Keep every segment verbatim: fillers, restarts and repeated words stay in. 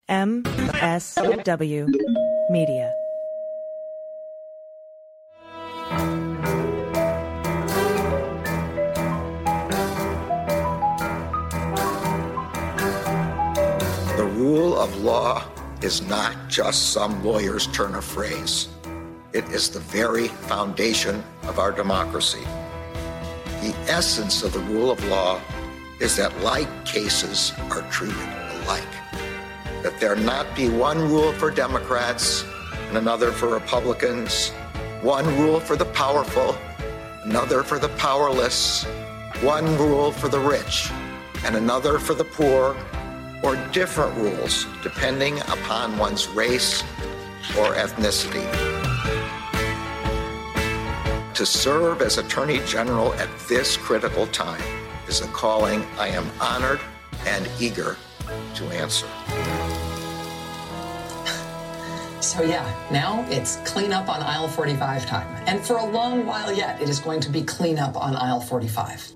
M S W Media. The rule of law is not just some lawyer's turn of phrase. It is the very foundation of our democracy. The essence of the rule of law is that like cases are treated alike. That there not be one rule for Democrats and another for Republicans, one rule for the powerful, another for the powerless, one rule for the rich and another for the poor, or different rules depending upon one's race or ethnicity. To serve as Attorney General at this critical time is a calling I am honored and eager to answer. So yeah, now it's clean up on aisle forty-five time. And for a long while yet, it is going to be clean up on aisle forty-five.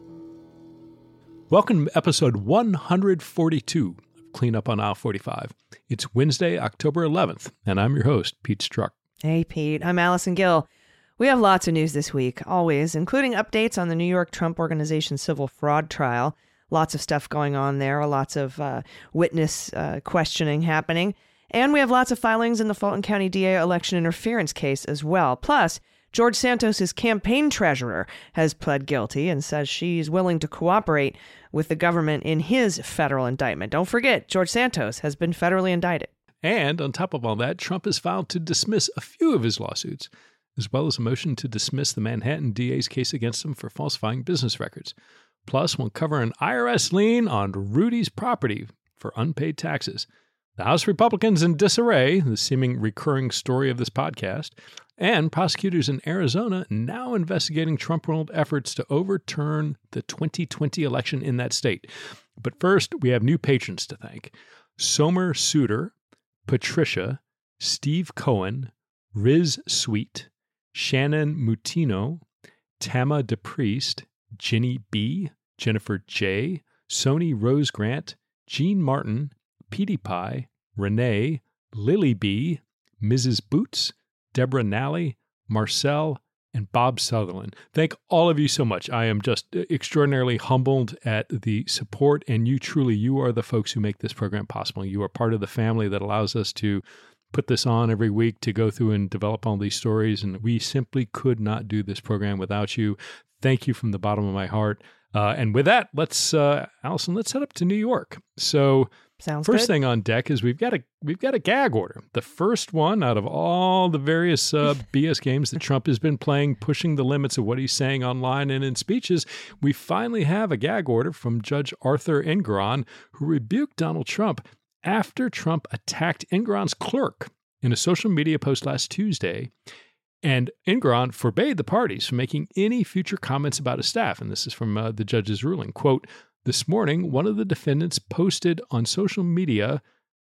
Welcome to episode one hundred forty-two of Clean Up on Aisle forty-five. It's Wednesday, October eleventh, and I'm your host, Pete Struck. Hey, Pete. I'm Allison Gill. We have lots of news this week, always, including updates on the New York Trump Organization civil fraud trial. Lots of stuff going on there, lots of uh, witness uh, questioning happening. And we have lots of filings in the Fulton County D A election interference case as well. Plus, George Santos' campaign treasurer has pled guilty and says she's willing to cooperate with the government in his federal indictment. Don't forget, George Santos has been federally indicted. And on top of all that, Trump has filed to dismiss a few of his lawsuits, as well as a motion to dismiss the Manhattan D A's case against him for falsifying business records. Plus, we'll cover an I R S lien on Rudy's property for unpaid taxes. The House Republicans in disarray, the seeming recurring story of this podcast, and prosecutors in Arizona now investigating Trump-ruled efforts to overturn the twenty twenty election in that state. But first, we have new patrons to thank. Somer Suter, Patricia, Steve Cohen, Riz Sweet, Shannon Mutino, Tama DePriest, Jenny B., Jennifer J., Sony Rose Grant, Jean Martin, Petey Pie, Renee, Lily B., Missus Boots, Deborah Nally, Marcel, and Bob Sutherland. Thank all of you so much. I am just extraordinarily humbled at the support, and you truly, you are the folks who make this program possible. You are part of the family that allows us to put this on every week, to go through and develop all these stories, and we simply could not do this program without you. Thank you from the bottom of my heart. Uh, and with that, let's, uh, Allison, let's head up to New York. So, Sounds first good. thing on deck is we've got a we've got a gag order. The first one out of all the various uh, B S games that Trump has been playing, pushing the limits of what he's saying online and in speeches. We finally have a gag order from Judge Arthur Engoron, who rebuked Donald Trump after Trump attacked Engoron's clerk in a social media post last Tuesday. And Engoron forbade the parties from making any future comments about his staff. And this is from uh, the judge's ruling. Quote, "This morning, one of the defendants posted on social media,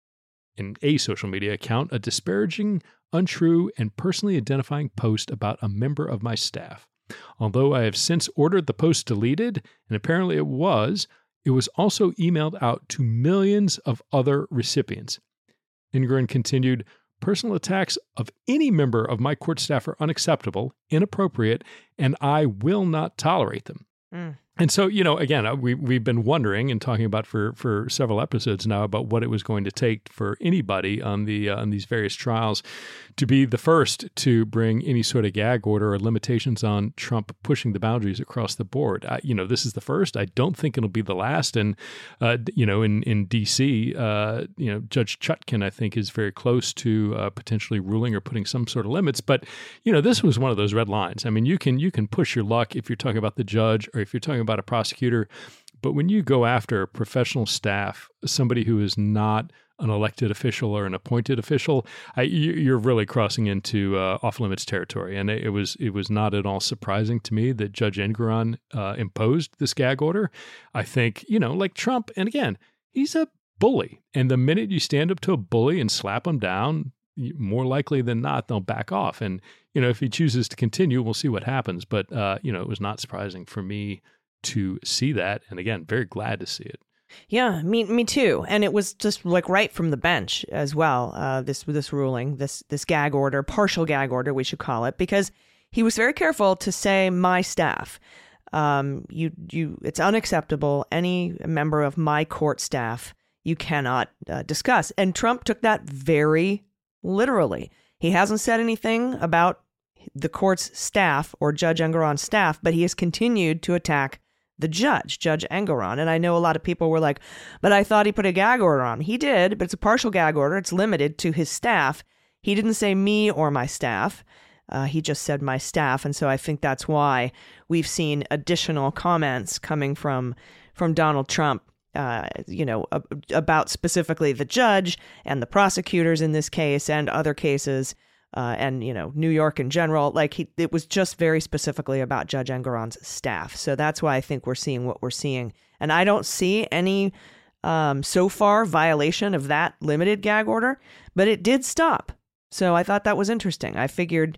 in a social media account, a disparaging, untrue, and personally identifying post about a member of my staff. Although I have since ordered the post deleted, and apparently it was, it was also emailed out to millions of other recipients." Engoron continued, "Personal attacks of any member of my court staff are unacceptable, inappropriate, and I will not tolerate them." Mm. And so, you know, again, we, we've been wondering and talking about for, for several episodes now about what it was going to take for anybody on the uh, on these various trials to be the first to bring any sort of gag order or limitations on Trump pushing the boundaries across the board. I, you know, this is the first. I don't think it'll be the last. And, uh, you know, in, in D C, uh, you know, Judge Chutkan, I think, is very close to uh, potentially ruling or putting some sort of limits. But, you know, this was one of those red lines. I mean, you can you can push your luck if you're talking about the judge or if you're talking about a prosecutor. But when you go after professional staff, somebody who is not an elected official or an appointed official, I, you're really crossing into uh, off-limits territory. And it was it was not at all surprising to me that Judge Engoron uh, imposed this gag order. I think, you know, like Trump, and again, he's a bully. And the minute you stand up to a bully and slap him down, more likely than not, they'll back off. And, you know, if he chooses to continue, we'll see what happens. But, uh, you know, it was not surprising for me to see that. And again, very glad to see it. Yeah, me me too. And it was just like right from the bench as well. Uh, this this ruling, this this gag order, partial gag order, we should call it, because he was very careful to say my staff. Um, you you, it's unacceptable. Any member of my court staff you cannot uh, discuss. And Trump took that very literally. He hasn't said anything about the court's staff or Judge Engoron's staff, but he has continued to attack the judge, Judge Engoron. And I know a lot of people were like, but I thought he put a gag order on. He did, but it's a partial gag order. It's limited to his staff. He didn't say me or my staff. Uh, he just said my staff. And so I think that's why we've seen additional comments coming from from Donald Trump, uh, you know, ab- about specifically the judge and the prosecutors in this case and other cases. Uh, and, you know, New York in general, like he, it was just very specifically about Judge Engoron's staff. So that's why I think we're seeing what we're seeing. And I don't see any um, so far violation of that limited gag order, but it did stop. So I thought that was interesting. I figured,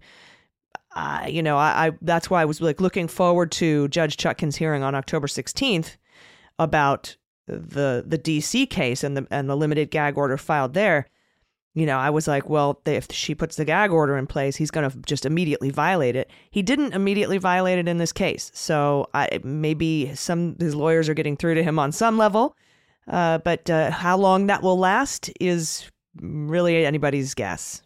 uh, you know, I, I that's why I was like looking forward to Judge Chutkan's hearing on October sixteenth about the the D C case and the and the limited gag order filed there. You know, I was like, well, if she puts the gag order in place, he's going to just immediately violate it. He didn't immediately violate it in this case. So I, maybe some his lawyers are getting through to him on some level. Uh, but uh, how long that will last is really anybody's guess.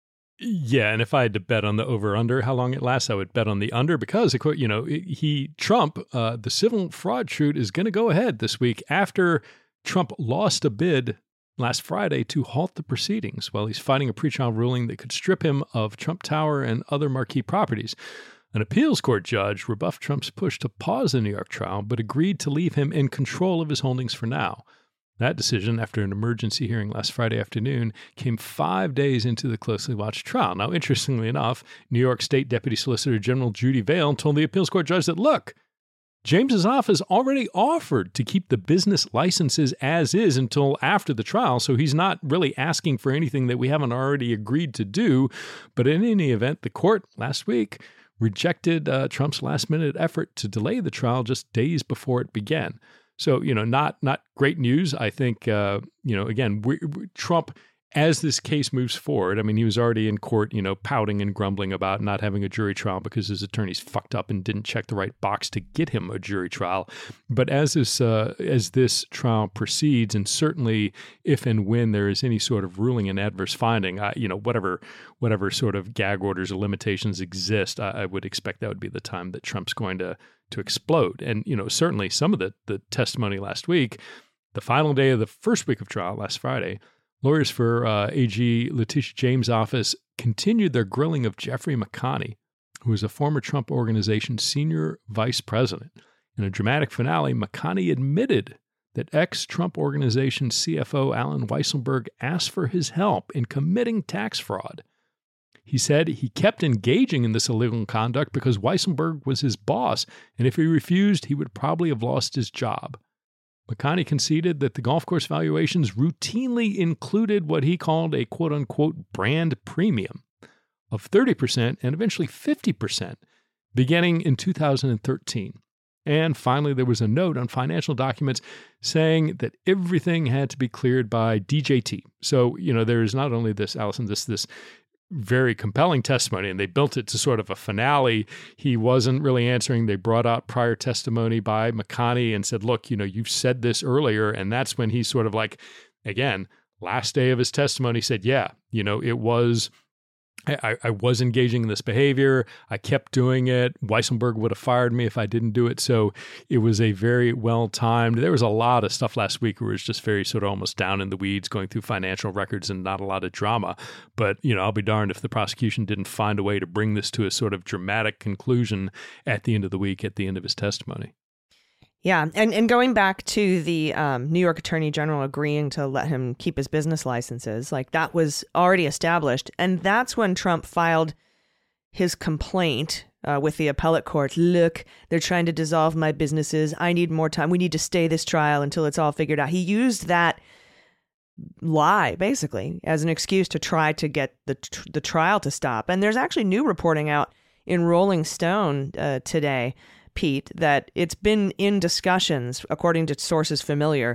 Yeah, and if I had to bet on the over-under, how long it lasts, I would bet on the under because, you know, he Trump, uh, the civil fraud suit is going to go ahead this week after Trump lost a bid last Friday to halt the proceedings while he's fighting a pretrial ruling that could strip him of Trump Tower and other marquee properties. An appeals court judge rebuffed Trump's push to pause the New York trial, but agreed to leave him in control of his holdings for now. That decision, after an emergency hearing last Friday afternoon, came five days into the closely watched trial. Now, interestingly enough, New York State Deputy Solicitor General Judy Vale told the appeals court judge that, look, James's office already offered to keep the business licenses as is until after the trial, so he's not really asking for anything that we haven't already agreed to do. But in any event, the court last week rejected uh, Trump's last-minute effort to delay the trial just days before it began. So, you know, not not great news. I think, uh, you know, again, we, we, Trump, as this case moves forward, I mean, he was already in court, you know, pouting and grumbling about not having a jury trial because his attorneys fucked up and didn't check the right box to get him a jury trial. But as this uh, as this trial proceeds, and certainly if and when there is any sort of ruling and adverse finding, I, you know, whatever whatever sort of gag orders or limitations exist, I, I would expect that would be the time that Trump's going to to explode. And, you know, certainly some of the the testimony last week, the final day of the first week of trial last Friday, lawyers for uh, A G Letitia James' office continued their grilling of Jeffrey McConney, who was a former Trump Organization senior vice president. In a dramatic finale, McConney admitted that ex-Trump Organization C F O Alan Weisselberg asked for his help in committing tax fraud. He said he kept engaging in this illegal conduct because Weisselberg was his boss, and if he refused, he would probably have lost his job. McConney conceded that the golf course valuations routinely included what he called a quote-unquote brand premium of thirty percent and eventually fifty percent, beginning in two thousand thirteen. And finally, there was a note on financial documents saying that everything had to be cleared by D J T. So, you know, there is not only this, Allison, this this very compelling testimony, and they built it to sort of a finale. He wasn't really answering. They brought out prior testimony by McConney and said, look, you know, you've said this earlier. And that's when he sort of like, again, last day of his testimony said, yeah, you know, it was, I, I was engaging in this behavior. I kept doing it. Weisselberg would have fired me if I didn't do it. So it was a very well-timed. There was a lot of stuff last week where it was just very sort of almost down in the weeds, going through financial records and not a lot of drama. But, you know, I'll be darned if the prosecution didn't find a way to bring this to a sort of dramatic conclusion at the end of the week, at the end of his testimony. Yeah. And, and going back to the um, New York Attorney General agreeing to let him keep his business licenses, like that was already established. And that's when Trump filed his complaint uh, with the appellate court. Look, they're trying to dissolve my businesses. I need more time. We need to stay this trial until it's all figured out. He used that lie, basically, as an excuse to try to get the tr- the trial to stop. And there's actually new reporting out in Rolling Stone uh, today, Pete, that it's been in discussions, according to sources familiar,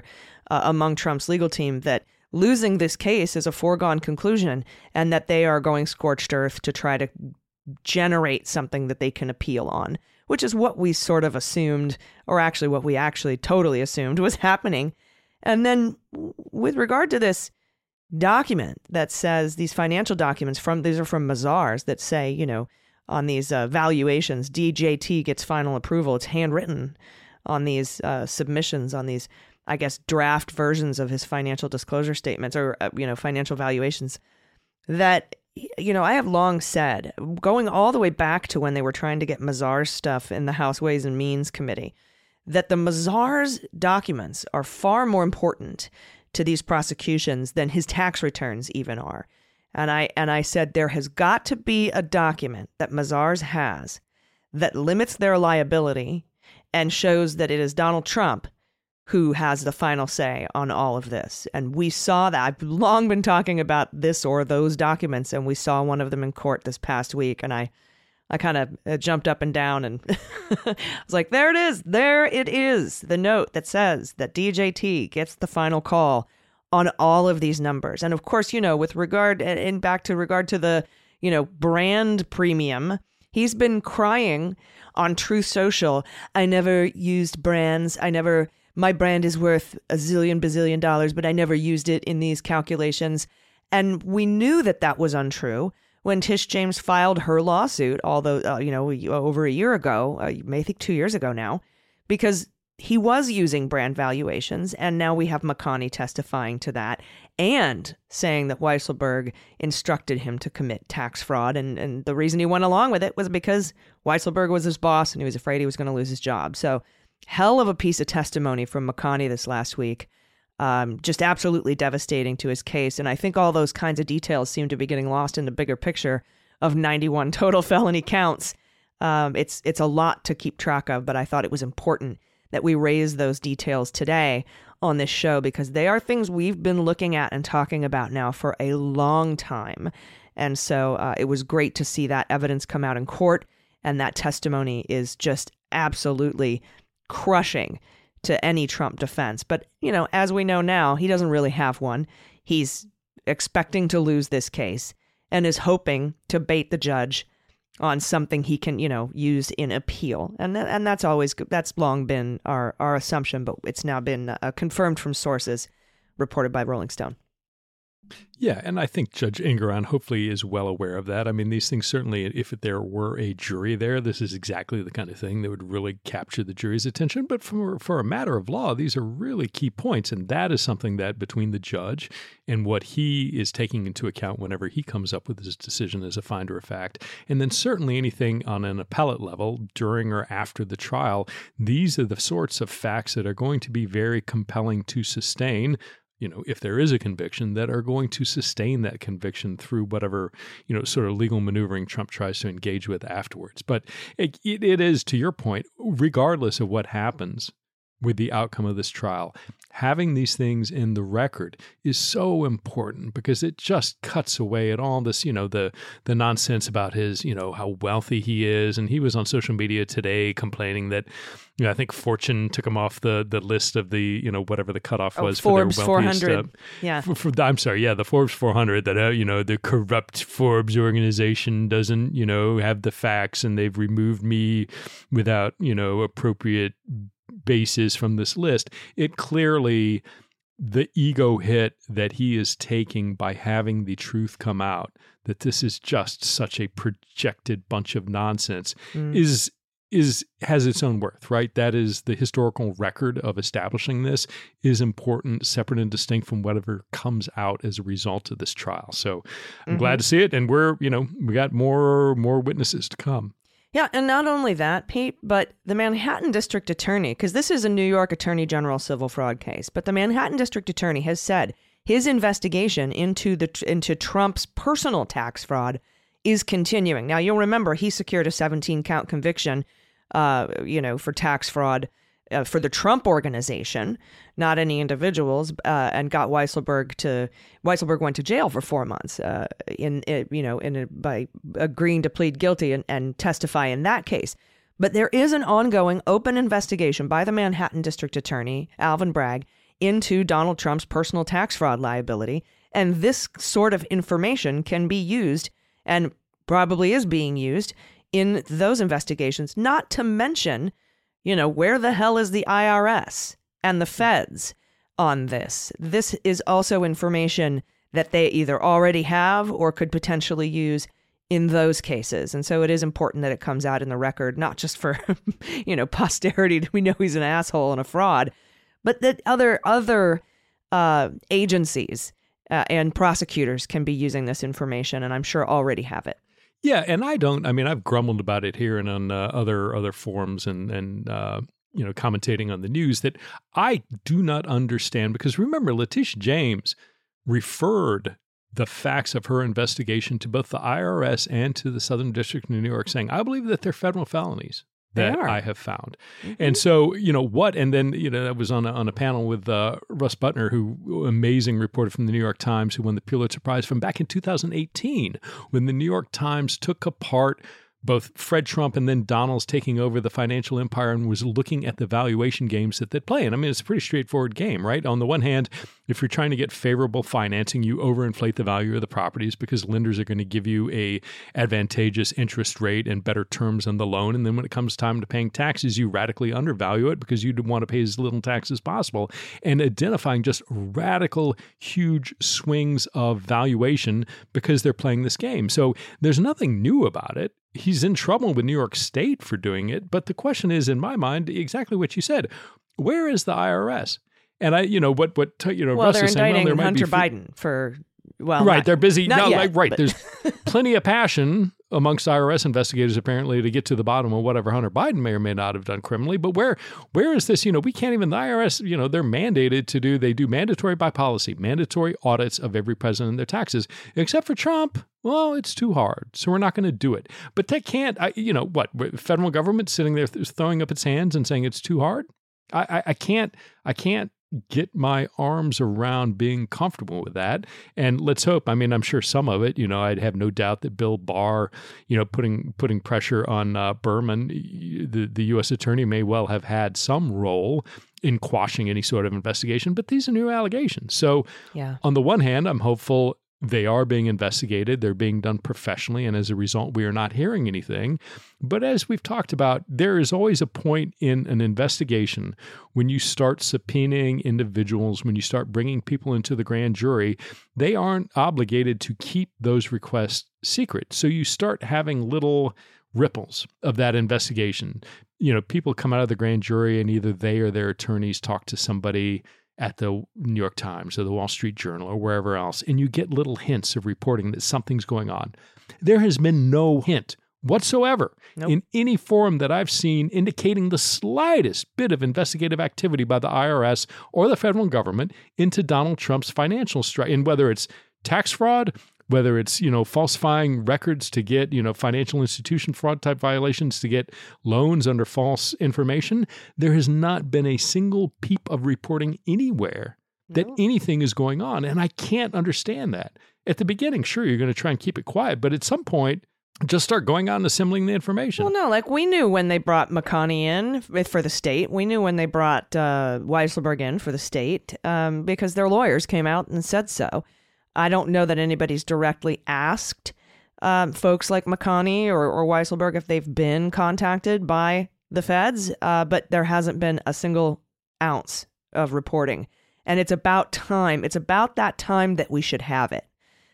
uh, among Trump's legal team that losing this case is a foregone conclusion and that they are going scorched earth to try to generate something that they can appeal on, which is what we sort of assumed, or actually what we actually totally assumed was happening. And then with regard to this document that says these financial documents from, these are from Mazars that say, you know, on these uh, valuations, D J T gets final approval. It's handwritten on these uh, submissions, on these, I guess, draft versions of his financial disclosure statements or, uh, you know, financial valuations that, you know, I have long said, going all the way back to when they were trying to get Mazars stuff in the House Ways and Means Committee, that the Mazars documents are far more important to these prosecutions than his tax returns even are. And I and I said there has got to be a document that Mazars has that limits their liability and shows that it is Donald Trump who has the final say on all of this. And we saw that. I've long been talking about this or those documents, and we saw one of them in court this past week. And I, I kind of jumped up and down and I was like, there it is. There it is. The note that says that D J T gets the final call on all of these numbers. And of course, you know, with regard and back to regard to the, you know, brand premium, he's been crying on Truth Social. I never used brands. I never, my brand is worth a zillion bazillion dollars, but I never used it in these calculations. And we knew that that was untrue when Tish James filed her lawsuit, although, uh, you know, over a year ago, uh, I think two years ago now, because he was using brand valuations, and now we have McConney testifying to that and saying that Weisselberg instructed him to commit tax fraud. And, and the reason he went along with it was because Weisselberg was his boss and he was afraid he was going to lose his job. So hell of a piece of testimony from McConney this last week. Um, just absolutely devastating to his case. And I think all those kinds of details seem to be getting lost in the bigger picture of ninety-one total felony counts. Um, it's it's a lot to keep track of, but I thought it was important that we raise those details today on this show because they are things we've been looking at and talking about now for a long time. And so uh, it was great to see that evidence come out in court, and that testimony is just absolutely crushing to any Trump defense. But, you know, as we know now, he doesn't really have one. He's expecting to lose this case and is hoping to bait the judge on something he can, you know, use in appeal. And th- and that's always, that's long been our, our assumption, but it's now been uh, confirmed from sources reported by Rolling Stone. Yeah, and I think Judge Engoron hopefully is well aware of that. I mean, these things certainly, if there were a jury there, this is exactly the kind of thing that would really capture the jury's attention. But for, for a matter of law, these are really key points. And that is something that between the judge and what he is taking into account whenever he comes up with his decision as a finder of fact, and then certainly anything on an appellate level during or after the trial, these are the sorts of facts that are going to be very compelling to sustain, you know, if there is a conviction, that are going to sustain that conviction through whatever, you know, sort of legal maneuvering Trump tries to engage with afterwards. But it, it, it is, to your point, regardless of what happens with the outcome of this trial, having these things in the record is so important because it just cuts away at all this, you know, the the nonsense about his, you know, how wealthy he is. And he was on social media today complaining that, you know, I think Fortune took him off the the list of the, you know, whatever the cutoff was oh, Forbes for their wealthiest. four hundred. Uh, yeah. For, for, I'm sorry. Yeah. The Forbes four hundred that, uh, you know, the corrupt Forbes organization doesn't, you know, have the facts and they've removed me without, you know, appropriate basis from this list. It clearly, the ego hit that he is taking by having the truth come out, that this is just such a projected bunch of nonsense, mm. is is has its own worth, right? That is the historical record of establishing this is important, separate and distinct from whatever comes out as a result of this trial. So I'm mm-hmm. glad to see it. And we're, you know, we got more more witnesses to come. Yeah, and not only that, Pete, but the Manhattan District Attorney, because this is a New York Attorney General civil fraud case, but the Manhattan District Attorney has said his investigation into the into Trump's personal tax fraud is continuing. Now, you'll remember he secured a seventeen count conviction, uh, you know, for tax fraud uh, for the Trump organization, not any individuals, uh, and got Weisselberg to Weisselberg went to jail for four months uh, in, in you know in a, by agreeing to plead guilty and, and testify in that case. But there is an ongoing open investigation by the Manhattan District Attorney Alvin Bragg into Donald Trump's personal tax fraud liability. And this sort of information can be used, and probably is being used, in those investigations, not to mention, you know, where the hell is the I R S and the feds on this? This is also information that they either already have or could potentially use in those cases. And so it is important that it comes out in the record, not just for, you know, posterity, we know he's an asshole and a fraud, but that other other uh, agencies uh, and prosecutors can be using this information, and I'm sure already have it. Yeah, and I don't, I mean, I've grumbled about it here and on uh, other other forums and, and uh, you know, commentating on the news that I do not understand, because remember, Letitia James referred the facts of her investigation to both the I R S and to the Southern District of New York, saying, I believe that they're federal felonies that I have found. Mm-hmm. And so, you know, what, and then, you know, that was on a, on a panel with uh, Russ Butner, who, amazing reporter from the New York Times, who won the Pulitzer Prize from back in two thousand eighteen, when the New York Times took apart both Fred Trump and then Donald's taking over the financial empire and was looking at the valuation games that they play. And I mean, it's a pretty straightforward game, right? On the one hand, if you're trying to get favorable financing, you overinflate the value of the properties because lenders are going to give you a advantageous interest rate and better terms on the loan. And then when it comes time to paying taxes, you radically undervalue it because you want to pay as little tax as possible. And identifying just radical, huge swings of valuation because they're playing this game. So there's nothing new about it. He's in trouble with New York State for doing it. But the question is, in my mind, exactly what you said. Where is the I R S? And I, you know, what, what, you know, well, Russ they're is saying, indicting well, there Hunter might be Biden for, well, right. not, They're busy. not no, yet, like, right. But. There's plenty of passion amongst I R S investigators, apparently, to get to the bottom of whatever Hunter Biden may or may not have done criminally. But where, where is this? You know, we can't even, the I R S, you know, they're mandated to do, they do mandatory by policy, mandatory audits of every president and their taxes, except for Trump. Well, it's too hard, so we're not going to do it. But they can't, I, you know, what, federal government sitting there throwing up its hands and saying it's too hard? I, I, I can't, I can't get my arms around being comfortable with that. And let's hope, I mean, I'm sure some of it, you know, I'd have no doubt that Bill Barr, you know, putting putting pressure on uh, Berman, the, the U S attorney may well have had some role in quashing any sort of investigation, but these are new allegations. So yeah. On the one hand, I'm hopeful they are being investigated. They're being done professionally. And as a result, we are not hearing anything. But as we've talked about, there is always a point in an investigation when you start subpoenaing individuals, when you start bringing people into the grand jury, they aren't obligated to keep those requests secret. So you start having little ripples of that investigation. You know, people come out of the grand jury and either they or their attorneys talk to somebody at the New York Times or the Wall Street Journal or wherever else, and you get little hints of reporting that something's going on. There has been no hint whatsoever nope. in any forum that I've seen indicating the slightest bit of investigative activity by the I R S or the federal government into Donald Trump's financial strike, and whether it's tax fraud, whether it's, you know, falsifying records to get, you know, financial institution fraud type violations to get loans under false information, there has not been a single peep of reporting anywhere that no. anything is going on. And I can't understand that. At the beginning, sure, you're going to try and keep it quiet, but at some point, just start going out and assembling the information. Well, no, like we knew when they brought McConney in for the state. We knew when they brought uh, Weisselberg in for the state um, because their lawyers came out and said so. I don't know that anybody's directly asked um, folks like McConney or, or Weisselberg if they've been contacted by the feds, uh, but there hasn't been a single ounce of reporting. And it's about time. It's about that time that we should have it.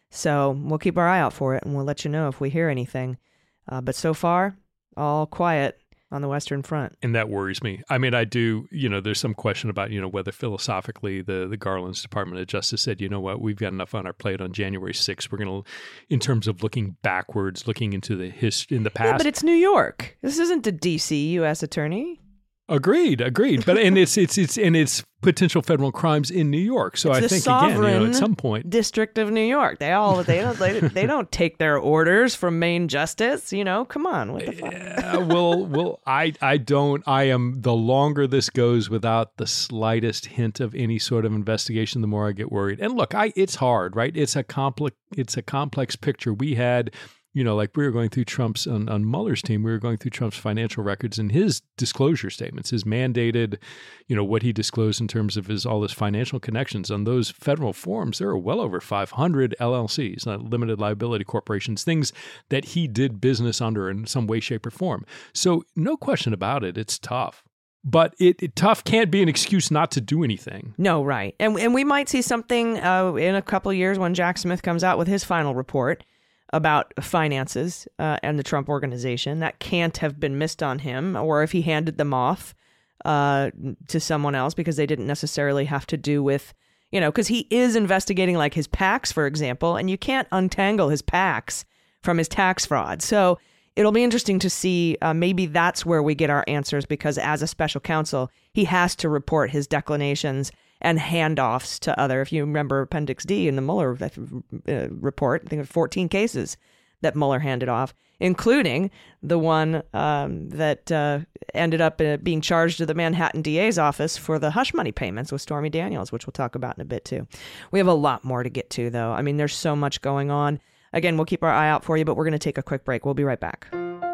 So we'll keep our eye out for it, and we'll let you know if we hear anything. Uh, but so far, all quiet on the Western Front. And that worries me. I mean, I do, you know, there's some question about, you know, whether philosophically the, the Garland's Department of Justice said, you know what, we've got enough on our plate on January sixth. We're going to, in terms of looking backwards, looking into the history in the past. Yeah, but it's New York. This isn't the D C U S attorney. Agreed, agreed. But and it's it's it's and it's potential federal crimes in New York. So it's I think again, you know, at some point, District of New York. They all they don't they, they don't take their orders from Main Justice. You know, come on, what the fuck? Yeah, well, well, I I don't. I am the longer this goes without the slightest hint of any sort of investigation, the more I get worried. And look, I it's hard, right? It's a complex it's a complex picture. We had you know, like we were going through Trump's, on, on Mueller's team, we were going through Trump's financial records and his disclosure statements, his mandated, you know, what he disclosed in terms of his all his financial connections. On those federal forms, there are well over five hundred L L Cs, uh, limited liability corporations, things that he did business under in some way, shape, or form. So no question about it, it's tough. But it, it tough can't be an excuse not to do anything. No, right. And and we might see something uh, in a couple of years when Jack Smith comes out with his final report about finances uh, and the Trump organization. That can't have been missed on him, or if he handed them off uh, to someone else because they didn't necessarily have to do with, you know, because he is investigating like his PACs, for example, and you can't untangle his PACs from his tax fraud. So it'll be interesting to see. Uh, maybe that's where we get our answers, because as a special counsel, he has to report his declinations and handoffs to other. If you remember Appendix D in the Mueller uh, report, I think of fourteen cases that Mueller handed off, including the one um, that uh, ended up uh, being charged to the Manhattan D A's office for the hush money payments with Stormy Daniels, which we'll talk about in a bit too. We have a lot more to get to, though. I mean, there's so much going on. Again, we'll keep our eye out for you, but we're going to take a quick break. We'll be right back.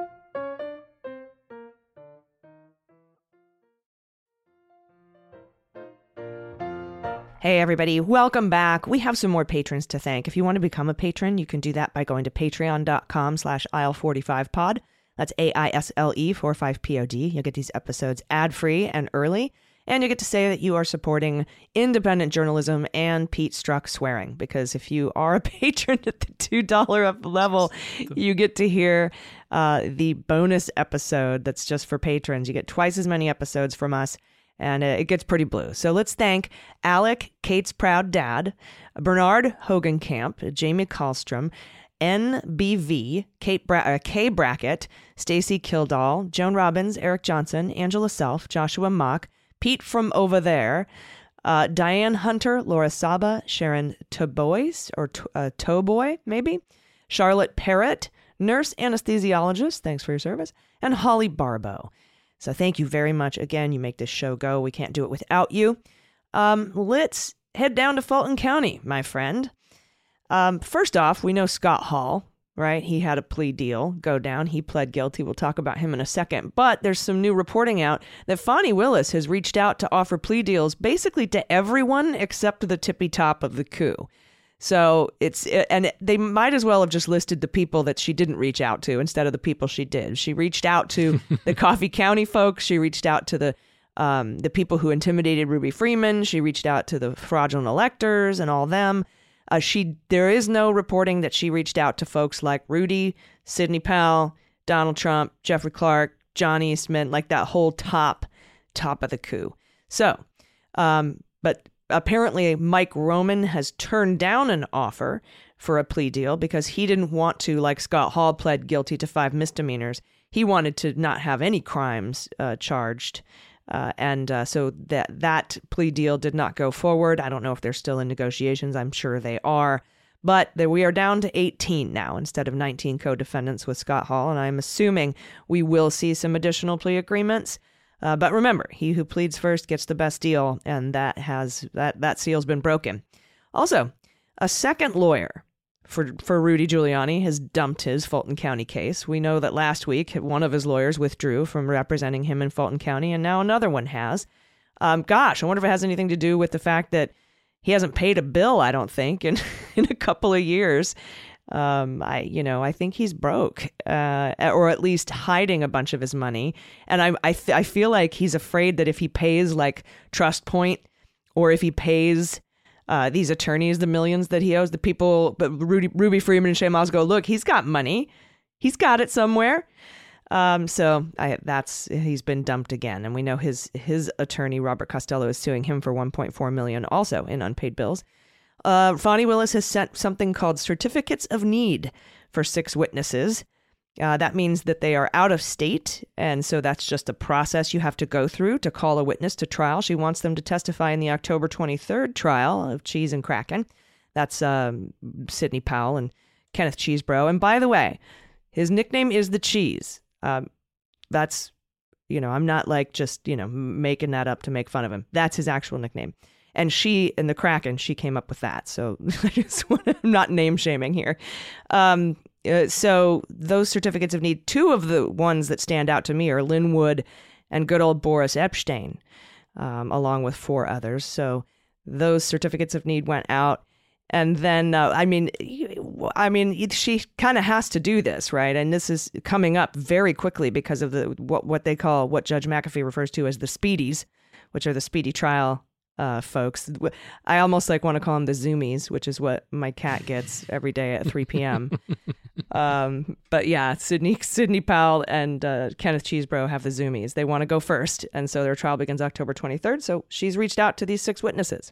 Hey, everybody. Welcome back. We have some more patrons to thank. If you want to become a patron, you can do that by going to patreon.com slash aisle 45 pod. That's A I S L E forty-five P O D. You'll get these episodes ad-free and early. And you get to say that you are supporting independent journalism and Pete Strzok swearing, because if you are a patron at the two dollars level, you get to hear uh, the bonus episode that's just for patrons. You get twice as many episodes from us, and uh, it gets pretty blue. So let's thank Alec, Kate's proud dad, Bernard Hogenkamp, Jamie Kallstrom, N B V, Kate Bra- uh, Kay Brackett, Stacy Kildall, Joan Robbins, Eric Johnson, Angela Self, Joshua Mock, Pete from over there, uh, Diane Hunter, Laura Saba, Sharon Tobois, or to, uh, Toboy, maybe, Charlotte Parrott, nurse anesthesiologist, thanks for your service, and Holly Barbo. So thank you very much. Again, you make this show go. We can't do it without you. Um, let's head down to Fulton County, my friend. Um, first off, we know Scott Hall, right? He had a plea deal go down. He pled guilty. We'll talk about him in a second. But there's some new reporting out that Fani Willis has reached out to offer plea deals basically to everyone except the tippy top of the coup. So it's, and they might as well have just listed the people that she didn't reach out to instead of the people she did. She reached out to the Coffee County folks. She reached out to the um, the people who intimidated Ruby Freeman. She reached out to the fraudulent electors and all them. Uh, she there is no reporting that she reached out to folks like Rudy, Sidney Powell, Donald Trump, Jeffrey Clark, John Eastman, like that whole top, top of the coup. So, um, but apparently Mike Roman has turned down an offer for a plea deal because he didn't want to, like Scott Hall pled guilty to five misdemeanors. He wanted to not have any crimes uh, charged. Uh, and uh, so that that plea deal did not go forward. I don't know if they're still in negotiations. I'm sure they are. But that we are down to eighteen now instead of nineteen co-defendants with Scott Hall. And I'm assuming we will see some additional plea agreements. Uh, but remember, he who pleads first gets the best deal. And that has that, that seal's been broken. Also, a second lawyer for for Rudy Giuliani has dumped his Fulton County case. We know that last week, one of his lawyers withdrew from representing him in Fulton County, and now another one has. Um, gosh, I wonder if it has anything to do with the fact that he hasn't paid a bill, I don't think, in, in a couple of years. Um, I, you know, I think he's broke, uh, or at least hiding a bunch of his money. And I, I, th- I feel like he's afraid that if he pays like Trust Point, or if he pays Uh, these attorneys, the millions that he owes, the people, but Rudy, Ruby Freeman and Shay Miles go, look, he's got money. He's got it somewhere. Um, so I, that's, he's been dumped again. And we know his, his attorney, Robert Costello, is suing him for one point four million dollars also in unpaid bills. Uh, Fani Willis has sent something called certificates of need for six witnesses. Uh, that means that they are out of state, and so that's just a process you have to go through to call a witness to trial. She wants them to testify in the October twenty-third trial of Cheese and Kraken. That's um, Sidney Powell and Kenneth Cheesebro. And by the way, his nickname is the Cheese. Um, that's, you know, I'm not like just, you know, making that up to make fun of him. That's his actual nickname. And she, and the Kraken, she came up with that. So I just want to, I'm not name shaming here. Um, Uh, so those certificates of need, two of the ones that stand out to me are Lin Wood and good old Boris Epshteyn, um, along with four others. So those certificates of need went out. And then, uh, I mean, I mean, she kind of has to do this, right? And this is coming up very quickly because of the what what they call, what Judge McAfee refers to as the speedies, which are the speedy trial uh, folks. I almost like want to call them the Zoomies, which is what my cat gets every day at three p.m. um, but yeah, Sidney Sidney Powell and uh, Kenneth Chesebro have the Zoomies. They want to go first, and so their trial begins October twenty-third. So she's reached out to these six witnesses.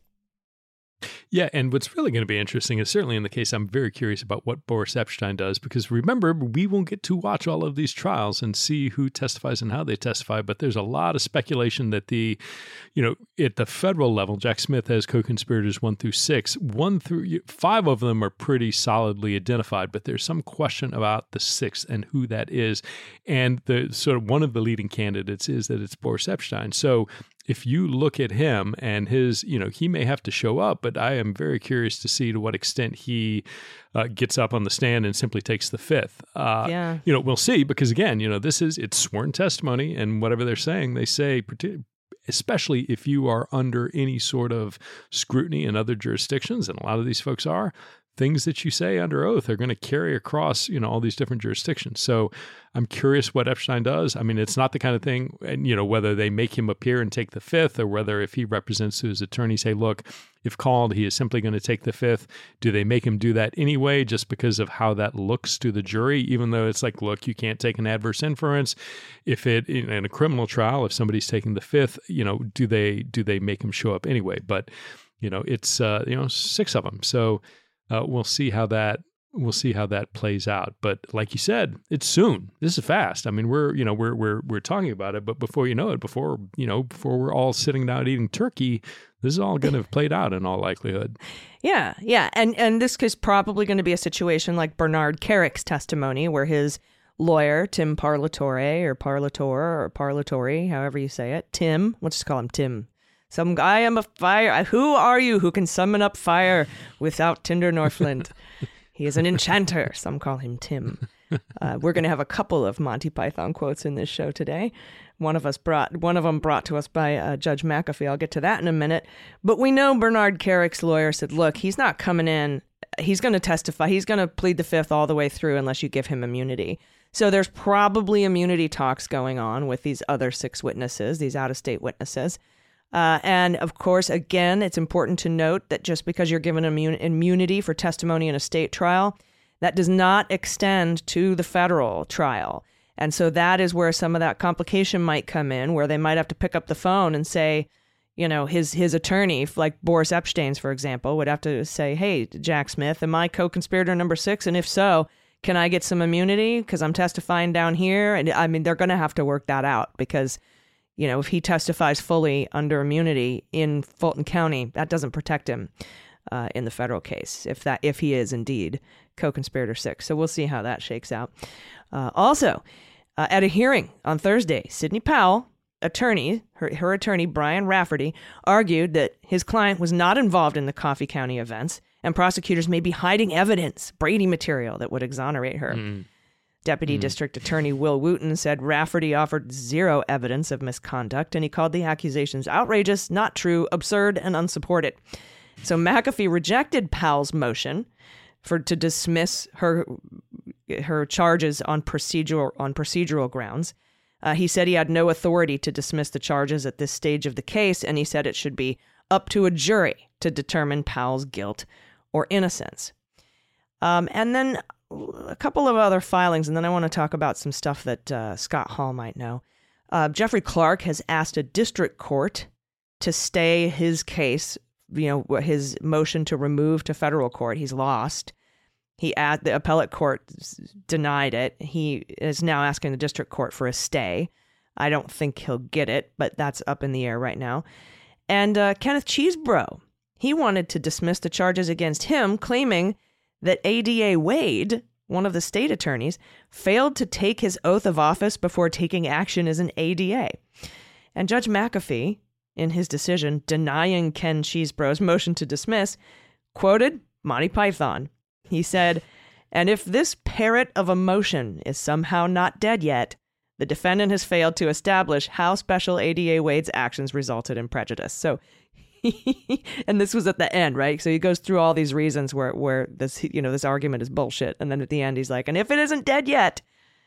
Yeah, and what's really going to be interesting is certainly in the case, I'm very curious about what Boris Epshteyn does, because remember, we won't get to watch all of these trials and see who testifies and how they testify, but there's a lot of speculation that the, you know, at the federal level, Jack Smith has co-conspirators one through six. One through five of them are pretty solidly identified, but there's some question about the sixth and who that is. And the sort of one of the leading candidates is that it's Boris Epshteyn. So if you look at him and his, you know, he may have to show up, but I am very curious to see to what extent he uh, gets up on the stand and simply takes the fifth. Uh, yeah. You know, we'll see, because again, you know, this is, it's sworn testimony, and whatever they're saying, they say, especially if you are under any sort of scrutiny in other jurisdictions, and a lot of these folks are, things that you say under oath are going to carry across, you know, all these different jurisdictions. So I'm curious what Epshteyn does. I mean, it's not the kind of thing, and, you know, whether they make him appear and take the fifth, or whether if he represents to his attorney, say, look, if called, he is simply going to take the fifth. Do they make him do that anyway, just because of how that looks to the jury, even though it's like, look, you can't take an adverse inference. If it, in a criminal trial, if somebody's taking the fifth, you know, do they, do they make him show up anyway? But, you know, it's, uh, you know, six of them. So, Uh, we'll see how that we'll see how that plays out. But like you said, it's soon. This is fast. I mean, we're you know we're we're we're talking about it, but before you know it, before you know before we're all sitting down eating turkey, this is all going to have played out in all likelihood. Yeah, yeah, and and this is probably going to be a situation like Bernard Kerrick's testimony, where his lawyer Tim Parlatore or Parlatore or Parlatore, however you say it, Tim. Let's just call him Tim. Some guy am a fire. Who are you who can summon up fire without tinder nor flint? He is an enchanter. Some call him Tim. Uh, we're going to have a couple of Monty Python quotes in this show today. One of us brought, one of them brought to us by uh, Judge McAfee. I'll get to that in a minute. But we know Bernard Kerrick's lawyer said, look, he's not coming in. He's going to testify. He's going to plead the fifth all the way through unless you give him immunity. So there's probably immunity talks going on with these other six witnesses, these out-of-state witnesses. Uh, and of course, again, it's important to note that just because you're given immun- immunity for testimony in a state trial, that does not extend to the federal trial. And so that is where some of that complication might come in, where they might have to pick up the phone and say, you know, his his attorney, like Boris Epshteyn's, for example, would have to say, hey, Jack Smith, am I co-conspirator number six? And if so, can I get some immunity because I'm testifying down here? And I mean, they're going to have to work that out because, you know, if he testifies fully under immunity in Fulton County, that doesn't protect him uh, in the federal case, if that if he is indeed co-conspirator six. So we'll see how that shakes out. Uh, also, uh, at a hearing on Thursday, Sidney Powell, attorney, her, her attorney, Brian Rafferty, argued that his client was not involved in the Coffee County events, and prosecutors may be hiding evidence, Brady material, that would exonerate her. Mm. Deputy mm. District Attorney Will Wooten said Rafferty offered zero evidence of misconduct, and he called the accusations outrageous, not true, absurd, and unsupported. So McAfee rejected Powell's motion for to dismiss her her charges on procedural on procedural grounds. Uh, he said he had no authority to dismiss the charges at this stage of the case, and he said it should be up to a jury to determine Powell's guilt or innocence. Um, and then a couple of other filings, and then I want to talk about some stuff that uh, Scott Hall might know. Uh, Jeffrey Clark has asked a district court to stay his case, you know, his motion to remove to federal court. He's lost. He at the appellate court denied it. He is now asking the district court for a stay. I don't think he'll get it, but that's up in the air right now. And uh, Kenneth Chesebro, he wanted to dismiss the charges against him, claiming that A D A Wade, one of the state attorneys, failed to take his oath of office before taking action as an A D A. And Judge McAfee, in his decision denying Ken Chesebro's motion to dismiss, quoted Monty Python. He said, And if this parrot of a motion is somehow not dead yet, the defendant has failed to establish how Special A D A Wade's actions resulted in prejudice. So, and this was at the end, right? So he goes through all these reasons where where this you know this argument is bullshit, and then at the end he's like, and if it isn't dead yet,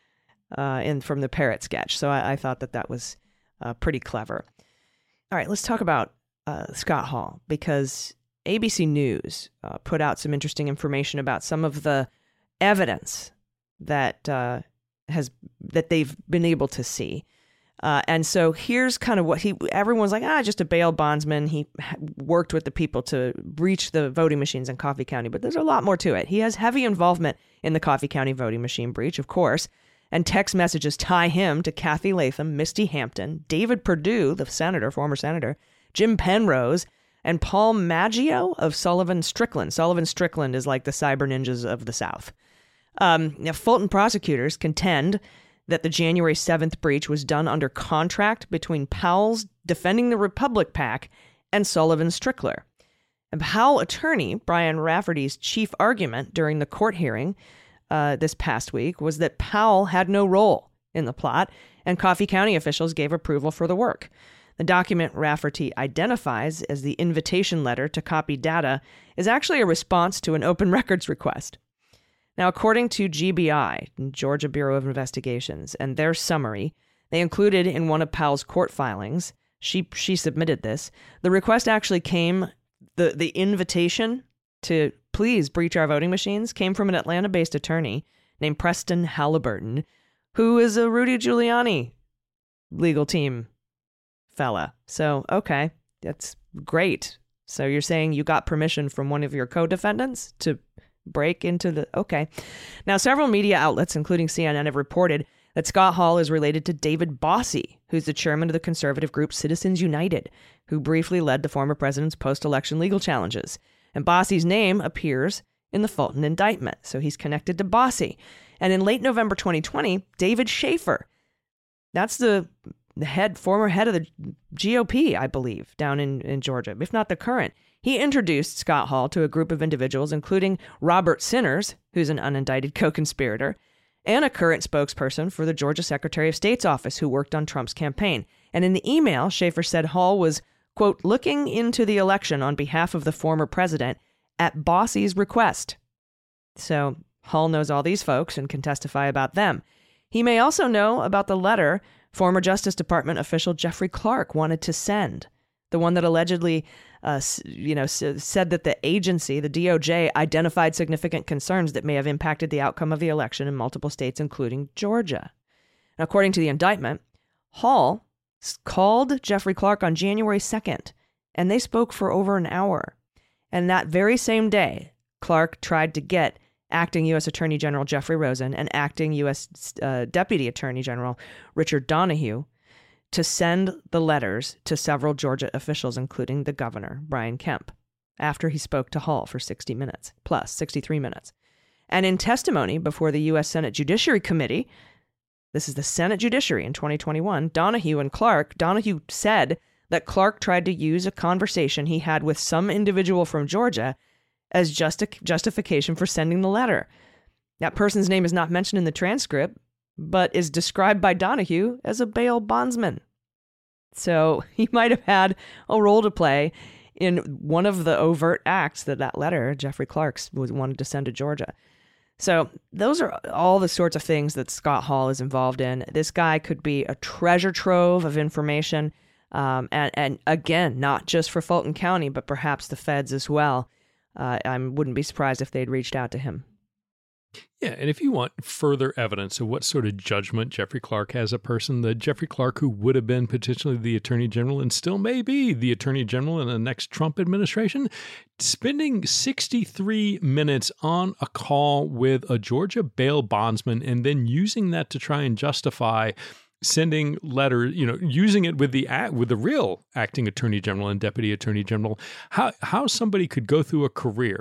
uh, in from the parrot sketch. So I, I thought that that was uh, pretty clever. All right, let's talk about uh, Scott Hall, because A B C News uh, put out some interesting information about some of the evidence that uh, has that they've been able to see. Uh, and so here's kind of what he, everyone's like, ah, just a bail bondsman. He worked with the people to breach the voting machines in Coffee County, but there's a lot more to it. He has heavy involvement in the Coffee County voting machine breach, of course, and text messages tie him to Kathy Latham, Misty Hampton, David Perdue, the senator, former senator, Jim Penrose, and Paul Maggio of Sullivan Strickland. Sullivan Strickland is like the cyber ninjas of the South. Um, now, Fulton prosecutors contend that the January seventh breach was done under contract between Powell's Defending the Republic PAC and Sullivan Strickler. And Powell attorney Brian Rafferty's chief argument during the court hearing uh, this past week was that Powell had no role in the plot, and Coffee County officials gave approval for the work. The document Rafferty identifies as the invitation letter to copy data is actually a response to an open records request. Now, according to G B I, Georgia Bureau of Investigations, and their summary, they included in one of Powell's court filings, she she submitted this, the request actually came, the, the invitation to please breach our voting machines came from an Atlanta-based attorney named Preston Halliburton, who is a Rudy Giuliani legal team fella. So, okay, that's great. So you're saying you got permission from one of your co-defendants to break into the... Okay. Now, several media outlets, including C N N, have reported that Scott Hall is related to David Bossie, who's the chairman of the conservative group Citizens United, who briefly led the former president's post-election legal challenges. And Bossie's name appears in the Fulton indictment, so he's connected to Bossie. And in late November twenty twenty, David Schaefer, that's the, the head, former head of the G O P, I believe, down in, in Georgia, if not the current, he introduced Scott Hall to a group of individuals, including Robert Sinners, who's an unindicted co-conspirator, and a current spokesperson for the Georgia Secretary of State's office who worked on Trump's campaign. And in the email, Schaefer said Hall was, quote, looking into the election on behalf of the former president at Bossie's request. So Hall knows all these folks and can testify about them. He may also know about the letter former Justice Department official Jeffrey Clark wanted to send, the one that allegedly Uh, you know, said that the agency, the D O J, identified significant concerns that may have impacted the outcome of the election in multiple states, including Georgia. And according to the indictment, Hall called Jeffrey Clark on January second, and they spoke for over an hour. And that very same day, Clark tried to get acting U S Attorney General Jeffrey Rosen and acting U S Uh, Deputy Attorney General Richard Donahue to send the letters to several Georgia officials, including the governor, Brian Kemp, after he spoke to Hall for sixty minutes, plus sixty-three minutes. And in testimony before the U S Senate Judiciary Committee, this is the Senate Judiciary in twenty twenty-one, Donahue and Clark, Donahue said that Clark tried to use a conversation he had with some individual from Georgia as justi- justification for sending the letter. That person's name is not mentioned in the transcript, but is described by Donahue as a bail bondsman. So he might have had a role to play in one of the overt acts that that letter, Jeffrey Clark's, was wanted to send to Georgia. So those are all the sorts of things that Scott Hall is involved in. This guy could be a treasure trove of information, um, and, and again, not just for Fulton County, but perhaps the feds as well. Uh, I wouldn't be surprised if they'd reached out to him. Yeah, and if you want further evidence of what sort of judgment Jeffrey Clark has a person, the Jeffrey Clark who would have been potentially the Attorney General and still may be the Attorney General in the next Trump administration, spending sixty-three minutes on a call with a Georgia bail bondsman and then using that to try and justify sending letters, you know, using it with the with the real acting Attorney General and Deputy Attorney General, how how somebody could go through a career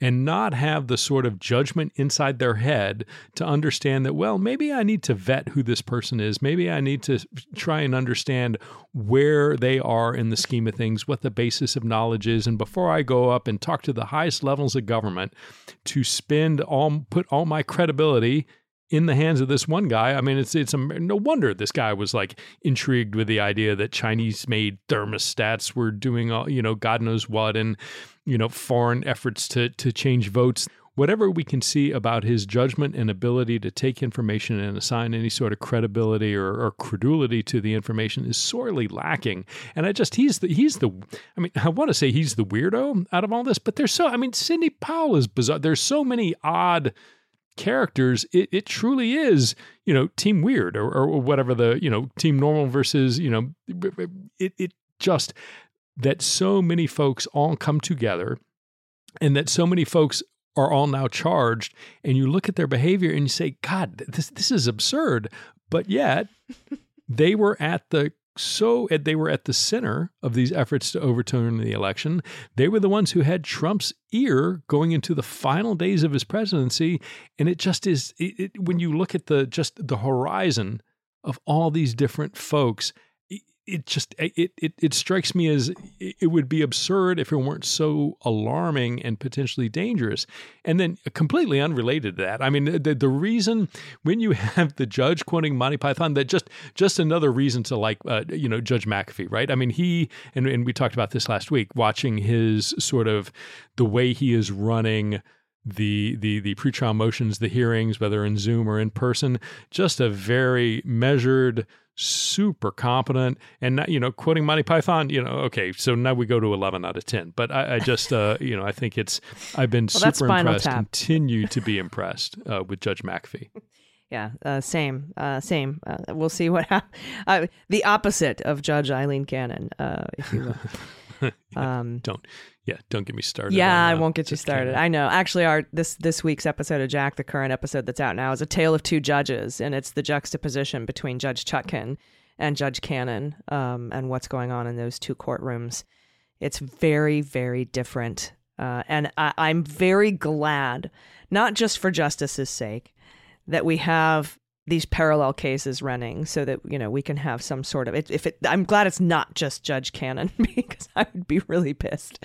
and not have the sort of judgment inside their head to understand that, well, maybe I need to vet who this person is. Maybe I need to try and understand where they are in the scheme of things, what the basis of knowledge is. And before I go up and talk to the highest levels of government to spend all, put all my credibility in the hands of this one guy. I mean, it's it's a, no wonder this guy was like intrigued with the idea that Chinese-made thermostats were doing, all, you know, God knows what, and, you know, foreign efforts to to change votes. Whatever we can see about his judgment and ability to take information and assign any sort of credibility or, or credulity to the information is sorely lacking. And I just, he's the, he's the, I mean, I want to say he's the weirdo out of all this, but there's so, I mean, Sidney Powell is bizarre. There's so many odd characters. It, it truly is, you know, Team Weird or, or whatever the, you know, Team Normal versus, you know, it, it just, that so many folks all come together and that so many folks are all now charged, and you look at their behavior and you say, God, this this is absurd. But yet they were at the so they were at the center of these efforts to overturn the election. They were the ones who had Trump's ear going into the final days of his presidency. And it just is it, it, when you look at the just the horizon of all these different folks, it just, it, it it strikes me as it would be absurd if it weren't so alarming and potentially dangerous. And then completely unrelated to that, I mean, the, the reason when you have the judge quoting Monty Python, that just just another reason to like, uh, you know, Judge McAfee, right? I mean, he, and, and we talked about this last week, watching his sort of the way he is running the the the pretrial motions, the hearings, whether in Zoom or in person, just a very measured, super competent, and not, you know, quoting Monty Python, you know, okay, so now we go to eleven out of ten. But I, I just, uh, you know, I think it's, I've been well, super impressed, tap. continue to be impressed uh, with Judge McAfee. Yeah, uh, same, uh, same. Uh, we'll see what happens. Uh, the opposite of Judge Eileen Cannon, uh, if you will. yeah, um, don't. Yeah, don't get me started. Yeah, on, I uh, won't get you started. I know. Actually, our this this week's episode of Jack, the current episode that's out now, is a tale of two judges, and it's the juxtaposition between Judge Chutkan and Judge Cannon, um, and what's going on in those two courtrooms. It's very, very different, uh, and I, I'm very glad, not just for justice's sake, that we have these parallel cases running, so that, you know, we can have some sort of, if it, I'm glad it's not just Judge Cannon, because I would be really pissed.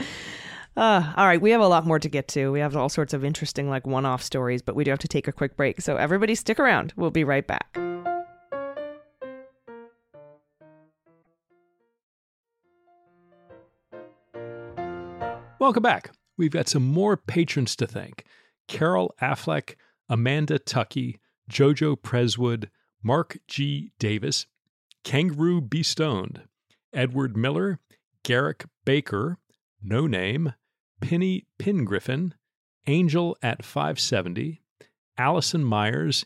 Uh, all right, we have a lot more to get to. We have all sorts of interesting, like, one-off stories, but we do have to take a quick break. So everybody stick around. We'll be right back. Welcome back. We've got some more patrons to thank. Carol Affleck, Amanda Tuckey, Jojo Preswood, Mark G. Davis, Kangaroo Be Stoned, Edward Miller, Garrick Baker, No Name, Penny Pingriffin, Angel at five seventy, Allison Myers,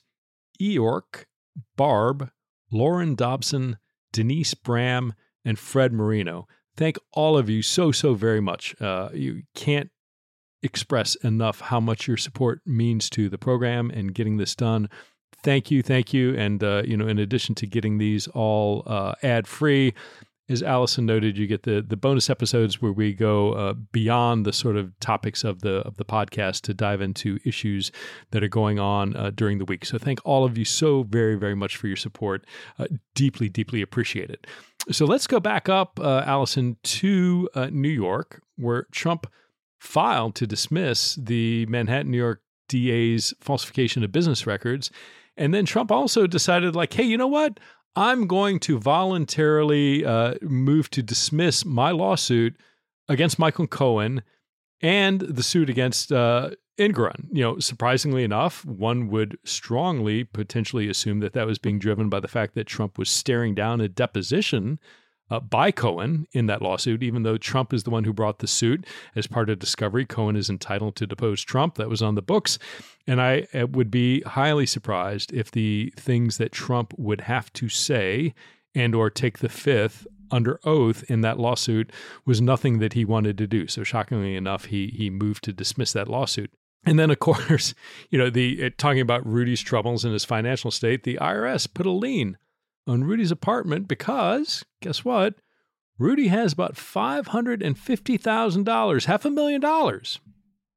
Eork, Barb, Lauren Dobson, Denise Bram, and Fred Marino. Thank all of you so, so very much. Uh, you can't express enough how much your support means to the program and getting this done. Thank you, thank you. And, uh, you know, in addition to getting these all uh, ad-free, as Allison noted, you get the the bonus episodes where we go uh, beyond the sort of topics of the of the podcast to dive into issues that are going on uh, during the week. So thank all of you so very, very much for your support. Uh, deeply, deeply appreciate it. So let's go back up, uh, Allison, to uh, New York, where Trump filed to dismiss the Manhattan, New York D A's falsification of business records. And then Trump also decided, like, hey, you know what? I'm going to voluntarily uh, move to dismiss my lawsuit against Michael Cohen and the suit against uh, Engoron. You know, surprisingly enough, one would strongly potentially assume that that was being driven by the fact that Trump was staring down a deposition Uh, by Cohen in that lawsuit, even though Trump is the one who brought the suit as part of discovery. Cohen is entitled to depose Trump. That was on the books. And I would be highly surprised if the things that Trump would have to say and or take the fifth under oath in that lawsuit was nothing that he wanted to do. So shockingly enough, he he moved to dismiss that lawsuit. And then, of course, you know, the uh, talking about Rudy's troubles in his financial state, the I R S put a lien on Rudy's apartment because, guess what? Rudy has about five hundred fifty thousand dollars, half a million dollars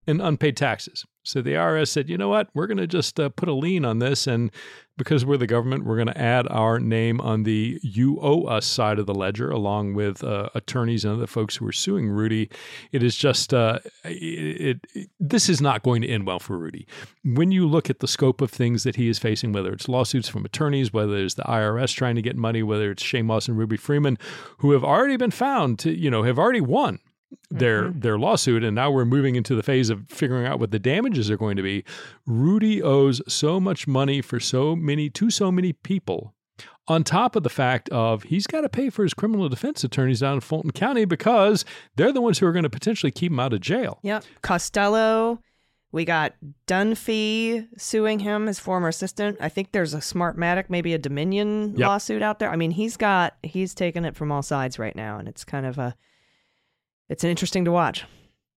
and unpaid taxes. So the I R S said, you know what, we're going to just uh, put a lien on this. And because we're the government, we're going to add our name on the you owe us side of the ledger, along with uh, attorneys and other folks who are suing Rudy. It is just, uh, it, it, this is not going to end well for Rudy. When you look at the scope of things that he is facing, whether it's lawsuits from attorneys, whether it's the I R S trying to get money, whether it's Shane Moss and Ruby Freeman, who have already been found to, you know, have already won their mm-hmm. their lawsuit, and now we're moving into the phase of figuring out what the damages are going to be. Rudy owes so much money for so many to so many people, on top of the fact of he's got to pay for his criminal defense attorneys down in Fulton County because they're the ones who are going to potentially keep him out of jail. Yep. Costello. We got Dunphy suing him, his former assistant. I think there's a Smartmatic, maybe a Dominion yep. lawsuit out there. I mean, he's got he's taking it from all sides right now, and it's kind of a It's interesting to watch.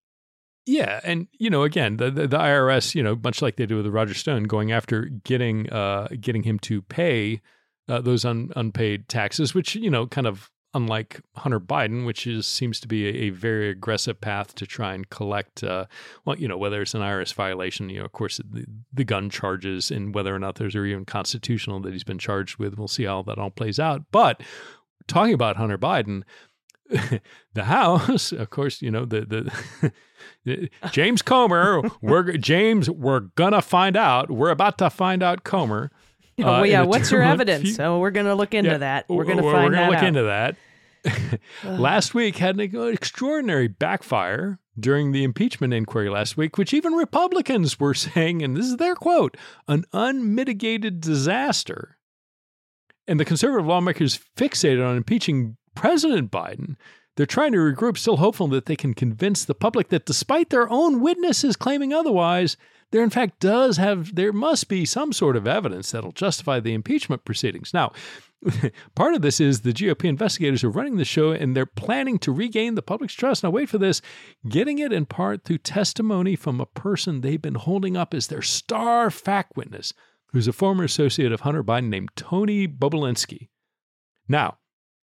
Yeah. And, you know, again, the, the, the I R S, you know, much like they do with the Roger Stone, going after getting uh, getting him to pay uh, those un, unpaid taxes, which, you know, kind of unlike Hunter Biden, which is seems to be a, a very aggressive path to try and collect, uh, well, you know, whether it's an I R S violation, you know, of course, the, the gun charges and whether or not those are even constitutional that he's been charged with. We'll see how that all plays out. But talking about Hunter Biden, the House, of course, you know, the the James Comer, we're James, we're gonna find out. We're about to find out Comer. Oh, well, uh, yeah, what's your evidence? Few, so we're gonna look into yeah, that. We're gonna we're, find we're gonna that look out. into that. Last week had an extraordinary backfire during the impeachment inquiry last week, which even Republicans were saying, and this is their quote, an unmitigated disaster. And the conservative lawmakers fixated on impeaching President Biden. They're trying to regroup, still hopeful that they can convince the public that despite their own witnesses claiming otherwise, there in fact does have, there must be some sort of evidence that'll justify the impeachment proceedings. Now, part of this is the G O P investigators are running the show and they're planning to regain the public's trust. Now, wait for this, getting it in part through testimony from a person they've been holding up as their star fact witness, who's a former associate of Hunter Biden named Tony Bobulinski. Now,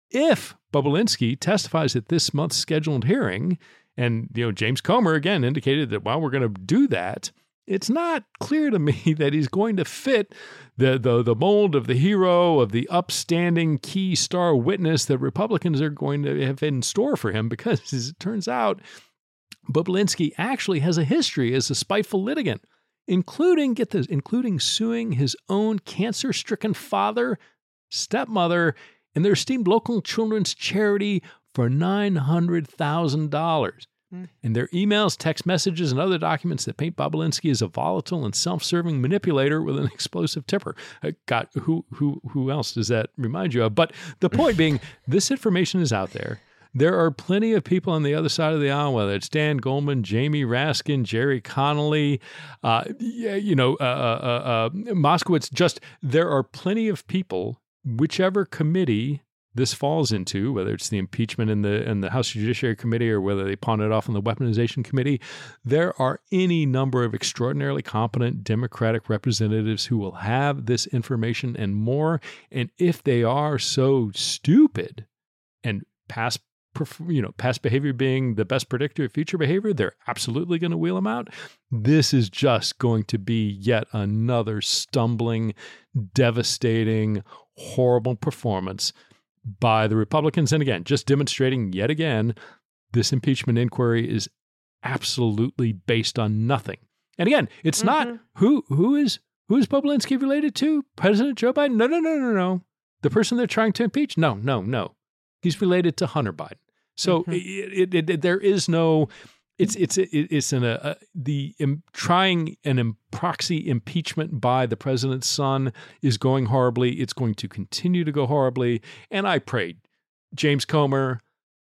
if Bobulinski testifies at this month's scheduled hearing, and you know James Comer again indicated that while we're going to do that, it's not clear to me that he's going to fit the, the the mold of the hero, of the upstanding key star witness that Republicans are going to have in store for him, because as it turns out, Bobulinski actually has a history as a spiteful litigant, including, get this, including suing his own cancer-stricken father, stepmother, and their esteemed local children's charity for nine hundred thousand dollars. Mm. And their emails, text messages, and other documents that paint Bobulinski as a volatile and self-serving manipulator with an explosive temper. Uh, God, who who who else does that remind you of? But the point being, this information is out there. There are plenty of people on the other side of the aisle, whether it's Dan Goldman, Jamie Raskin, Jerry Connolly, uh, you know, uh, uh, uh, Moskowitz. Just there are plenty of people, whichever committee this falls into, whether it's the impeachment in the in the House Judiciary Committee or whether they pawn it off in the Weaponization Committee, there are any number of extraordinarily competent Democratic representatives who will have this information and more. And if they are so stupid, and past you know past behavior being the best predictor of future behavior, they're absolutely going to wheel them out. This is just going to be yet another stumbling, devastating, horrible performance by the Republicans. And again, just demonstrating yet again, this impeachment inquiry is absolutely based on nothing. And again, it's mm-hmm. not who who is who is Bobulinski related to? President Joe Biden? No, no, no, no, no. The person they're trying to impeach? No, no, no. He's related to Hunter Biden. So mm-hmm. it, it, it, there is no. It's it's it's an uh, the um, trying an um, proxy impeachment by the president's son is going horribly. It's going to continue to go horribly. And I prayed, James Comer,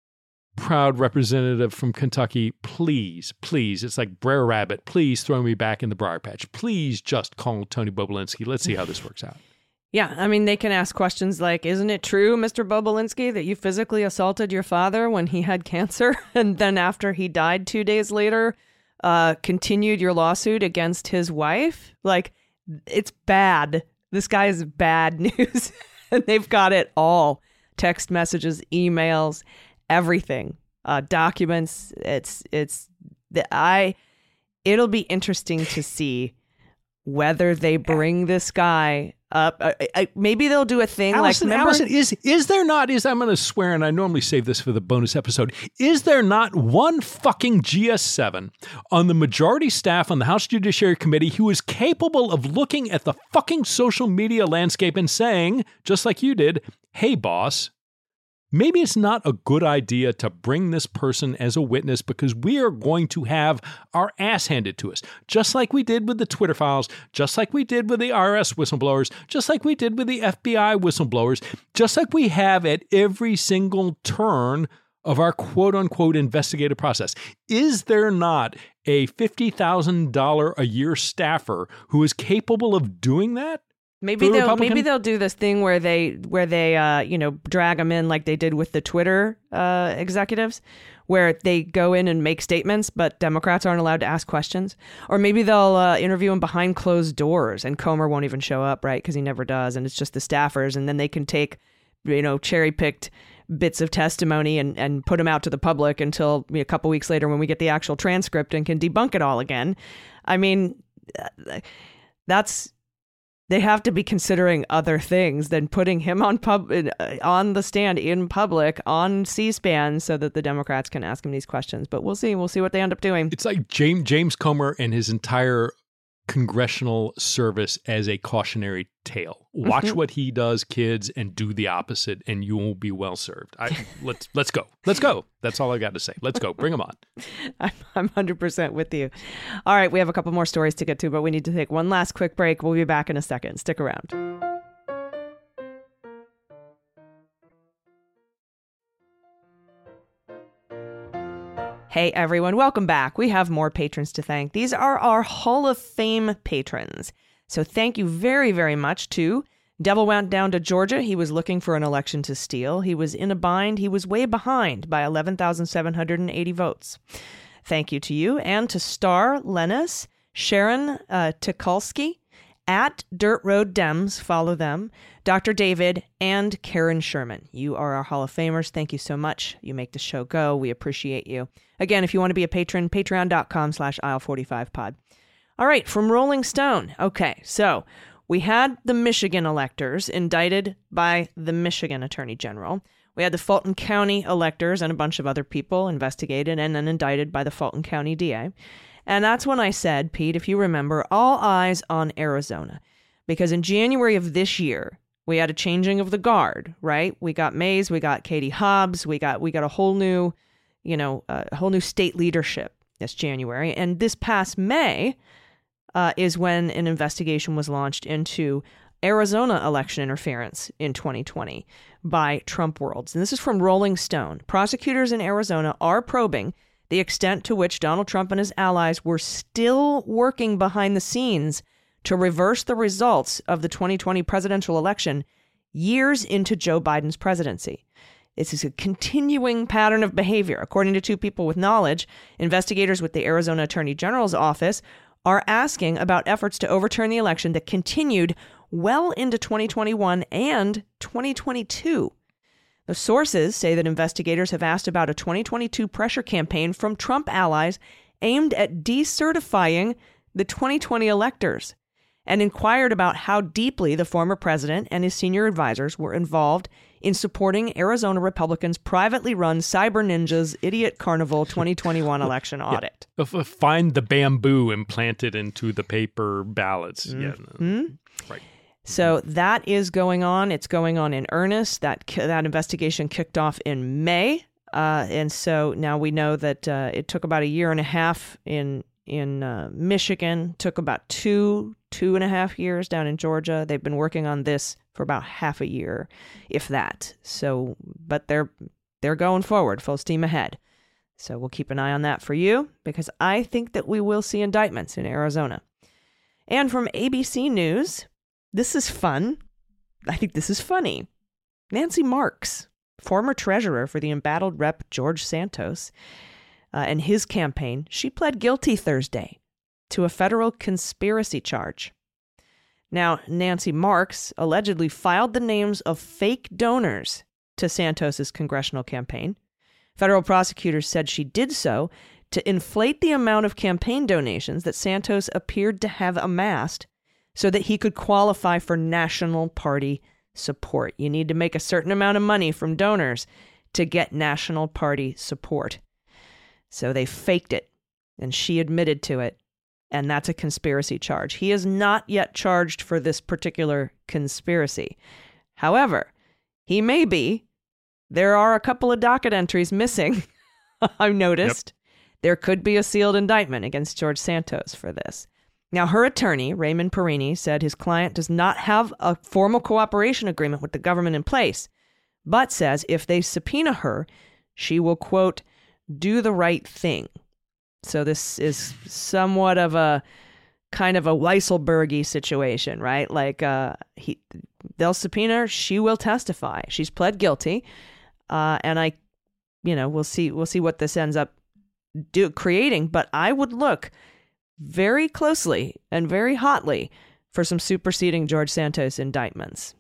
proud representative from Kentucky, please, please, it's like Brer Rabbit, please throw me back in the briar patch. Please just call Tony Bobulinski. Let's see how this works out. Yeah, I mean, they can ask questions like, isn't it true, Mister Bobulinski, that you physically assaulted your father when he had cancer? And then after he died two days later, uh, continued your lawsuit against his wife? Like, it's bad. This guy is bad news. And they've got it all. Text messages, emails, everything. Uh, documents. It's, it's, the, I... it'll be interesting to see whether they bring this guy up. I, I, maybe they'll do a thing Allison, like, remember? Allison, is, is there not, is I'm going to swear, and I normally save this for the bonus episode, is there not one fucking G S seven on the majority staff on the House Judiciary Committee who is capable of looking at the fucking social media landscape and saying, just like you did, hey, boss, maybe it's not a good idea to bring this person as a witness because we are going to have our ass handed to us, just like we did with the Twitter files, just like we did with the I R S whistleblowers, just like we did with the F B I whistleblowers, just like we have at every single turn of our quote-unquote investigative process. Is there not a fifty thousand dollars a year staffer who is capable of doing that? Maybe they'll Republican? maybe they'll do this thing where they where they uh, you know drag them in like they did with the Twitter uh, executives, where they go in and make statements, but Democrats aren't allowed to ask questions. Or maybe they'll uh, interview him behind closed doors, and Comer won't even show up, right? Because he never does, and it's just the staffers, and then they can take you know cherry picked bits of testimony and and put them out to the public until you know, a couple weeks later when we get the actual transcript and can debunk it all again. I mean, that's. They have to be considering other things than putting him on pub on the stand in public on C-SPAN so that the Democrats can ask him these questions. But we'll see. We'll see what they end up doing. It's like James James Comer and his entire congressional service as a cautionary tale. Watch what he does, kids, and do the opposite, and you will be well served. I, let's let's go. Let's go. That's all I got to say. Let's go. Bring them on. I'm, I'm one hundred percent with you. All right, we have a couple more stories to get to, but we need to take one last quick break. We'll be back in a second. Stick around. Hey everyone, welcome back. We have more patrons to thank. These are our Hall of Fame patrons. So thank you very, very much to Devil Went Down to Georgia. He was looking for an election to steal. He was in a bind. He was way behind by eleven thousand seven hundred eighty votes. Thank you to you and to Star Lennis, Sharon uh, Tukulski, at Dirt Road Dems, follow them, Doctor David, and Karen Sherman. You are our Hall of Famers. Thank you so much. You make the show go. We appreciate you. Again, if you want to be a patron, patreon.com slash aisle 45 pod. All right, from Rolling Stone. Okay, so we had the Michigan electors indicted by the Michigan Attorney General. We had the Fulton County electors and a bunch of other people investigated and then indicted by the Fulton County D A. And that's when I said, Pete, if you remember, all eyes on Arizona. Because in January of this year, we had a changing of the guard, right? We got Mays, we got Katie Hobbs, we got we got a whole new, you know, uh, a whole new state leadership this January. And this past May uh, is when an investigation was launched into Arizona election interference in twenty twenty by Trump Worlds. And this is from Rolling Stone. Prosecutors in Arizona are probing the extent to which Donald Trump and his allies were still working behind the scenes to reverse the results of the twenty twenty presidential election years into Joe Biden's presidency. This is a continuing pattern of behavior. According to two people with knowledge, investigators with the Arizona Attorney General's office are asking about efforts to overturn the election that continued well into twenty twenty-one and twenty twenty-two. The sources say that investigators have asked about a twenty twenty-two pressure campaign from Trump allies aimed at decertifying the twenty twenty electors and inquired about how deeply the former president and his senior advisors were involved in supporting Arizona Republicans' privately run Cyber Ninjas Idiot Carnival twenty twenty-one election audit. Yeah. Find the bamboo implanted into the paper ballots. Mm-hmm. Yeah, right. So that is going on. It's going on in earnest. That that investigation kicked off in May. Uh, and so now we know that uh, it took about a year and a half in in uh, Michigan, took about two, two and a half years down in Georgia. They've been working on this for about half a year, if that. So, but they're they're going forward, full steam ahead. So we'll keep an eye on that for you, because I think that we will see indictments in Arizona. And from A B C News, this is fun. I think this is funny. Nancy Marks, former treasurer for the embattled Rep George Santos, uh, and his campaign, she pled guilty Thursday to a federal conspiracy charge. Now, Nancy Marks allegedly filed the names of fake donors to Santos's congressional campaign. Federal prosecutors said she did so to inflate the amount of campaign donations that Santos appeared to have amassed so that he could qualify for National Party support. You need to make a certain amount of money from donors to get National Party support. So they faked it, and she admitted to it, and that's a conspiracy charge. He is not yet charged for this particular conspiracy. However, he may be. There are a couple of docket entries missing, I've noticed. Yep. There could be a sealed indictment against George Santos for this. Now, her attorney, Raymond Perini, said his client does not have a formal cooperation agreement with the government in place, but says if they subpoena her, she will, quote, do the right thing. So this is somewhat of a kind of a Weisselberg-y situation, right? Like uh, he, they'll subpoena her, she will testify. She's pled guilty, uh, and I, you know, we'll see. We'll see what this ends up do creating. But I would look very closely and very hotly for some superseding George Santos indictments.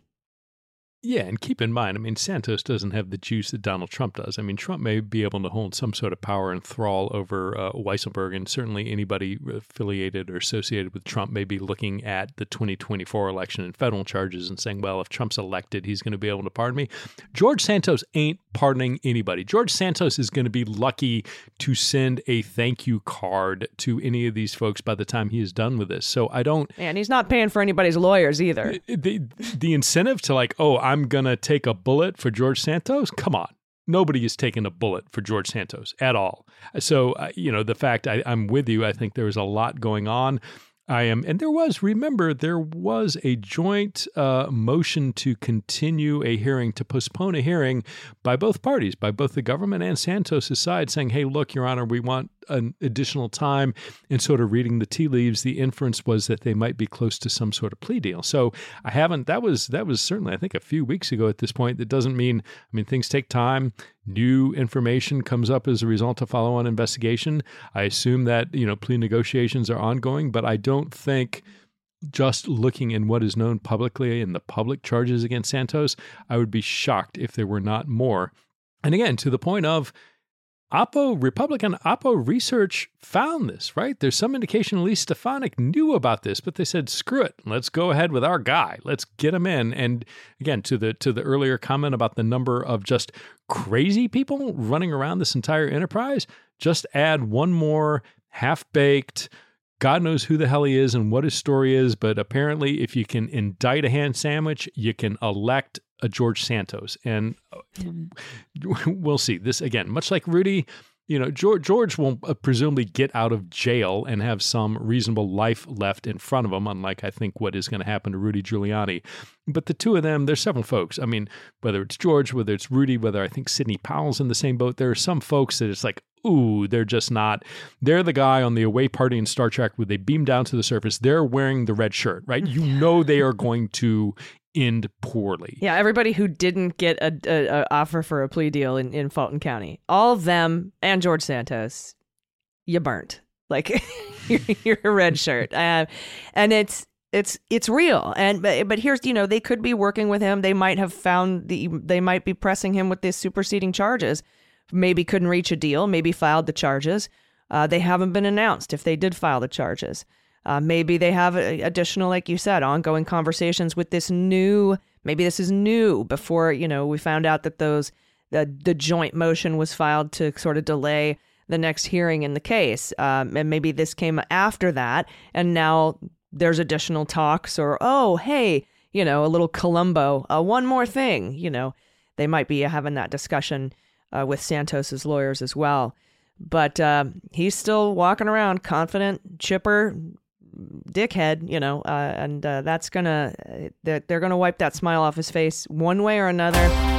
Yeah, and keep in mind, I mean, Santos doesn't have the juice that Donald Trump does. I mean, Trump may be able to hold some sort of power and thrall over uh, Weisselberg, and certainly anybody affiliated or associated with Trump may be looking at the twenty twenty-four election and federal charges and saying, well, if Trump's elected, he's going to be able to pardon me. George Santos ain't pardoning anybody. George Santos is going to be lucky to send a thank you card to any of these folks by the time he is done with this. So I don't... And he's not paying for anybody's lawyers either. The, the incentive to like, oh, I'm I'm going to take a bullet for George Santos? Come on. Nobody is taking a bullet for George Santos at all. So, uh, you know, the fact I, I'm with you, I think there was a lot going on. I am, and there was, remember, there was a joint uh, motion to continue a hearing, to postpone a hearing by both parties, by both the government and Santos' side, saying, hey, look, Your Honor, we want an additional time. And sort of reading the tea leaves, the inference was that they might be close to some sort of plea deal. So I haven't, that was, that was certainly, I think, a few weeks ago at this point. That doesn't mean, I mean, things take time. New information comes up as a result of follow-on investigation. I assume that, you know, plea negotiations are ongoing, but I don't think just looking in what is known publicly in the public charges against Santos, I would be shocked if there were not more. And again, to the point of Oppo, Republican Oppo research found this, right? There's some indication at least Stefanik knew about this, but they said, screw it. Let's go ahead with our guy. Let's get him in. And again, to the to the earlier comment about the number of just crazy people running around this entire enterprise, just add one more half-baked, God knows who the hell he is and what his story is, but apparently if you can indict a hand sandwich, you can elect a George Santos. And we'll see. This, again, much like Rudy, you know, George, George will presumably get out of jail and have some reasonable life left in front of him, unlike I think what is going to happen to Rudy Giuliani. But the two of them, there's several folks. I mean, whether it's George, whether it's Rudy, whether I think Sidney Powell's in the same boat, there are some folks that it's like, ooh, they're just not. They're the guy on the away party in Star Trek where they beam down to the surface. They're wearing the red shirt, right? You know they are going to end poorly. Yeah, everybody who didn't get a, a, a offer for a plea deal in, in Fulton County, all of them and George Santos, you burnt. Like you're, you're a red shirt, uh, and it's it's it's real. And but, but here's, you know, they could be working with him. They might have found the they might be pressing him with these superseding charges. Maybe couldn't reach a deal. Maybe filed the charges. Uh, they haven't been announced if they did file the charges. Uh, maybe they have a, additional, like you said, ongoing conversations with this new, maybe this is new before, you know, we found out that those, the, the joint motion was filed to sort of delay the next hearing in the case. Um, and maybe this came after that. And now there's additional talks or, oh, hey, you know, a little Columbo, uh, one more thing, you know, they might be having that discussion uh, with Santos's lawyers as well. But uh, he's still walking around confident, chipper, dickhead, you know, uh, and uh, that's gonna, uh, they're, they're gonna wipe that smile off his face one way or another.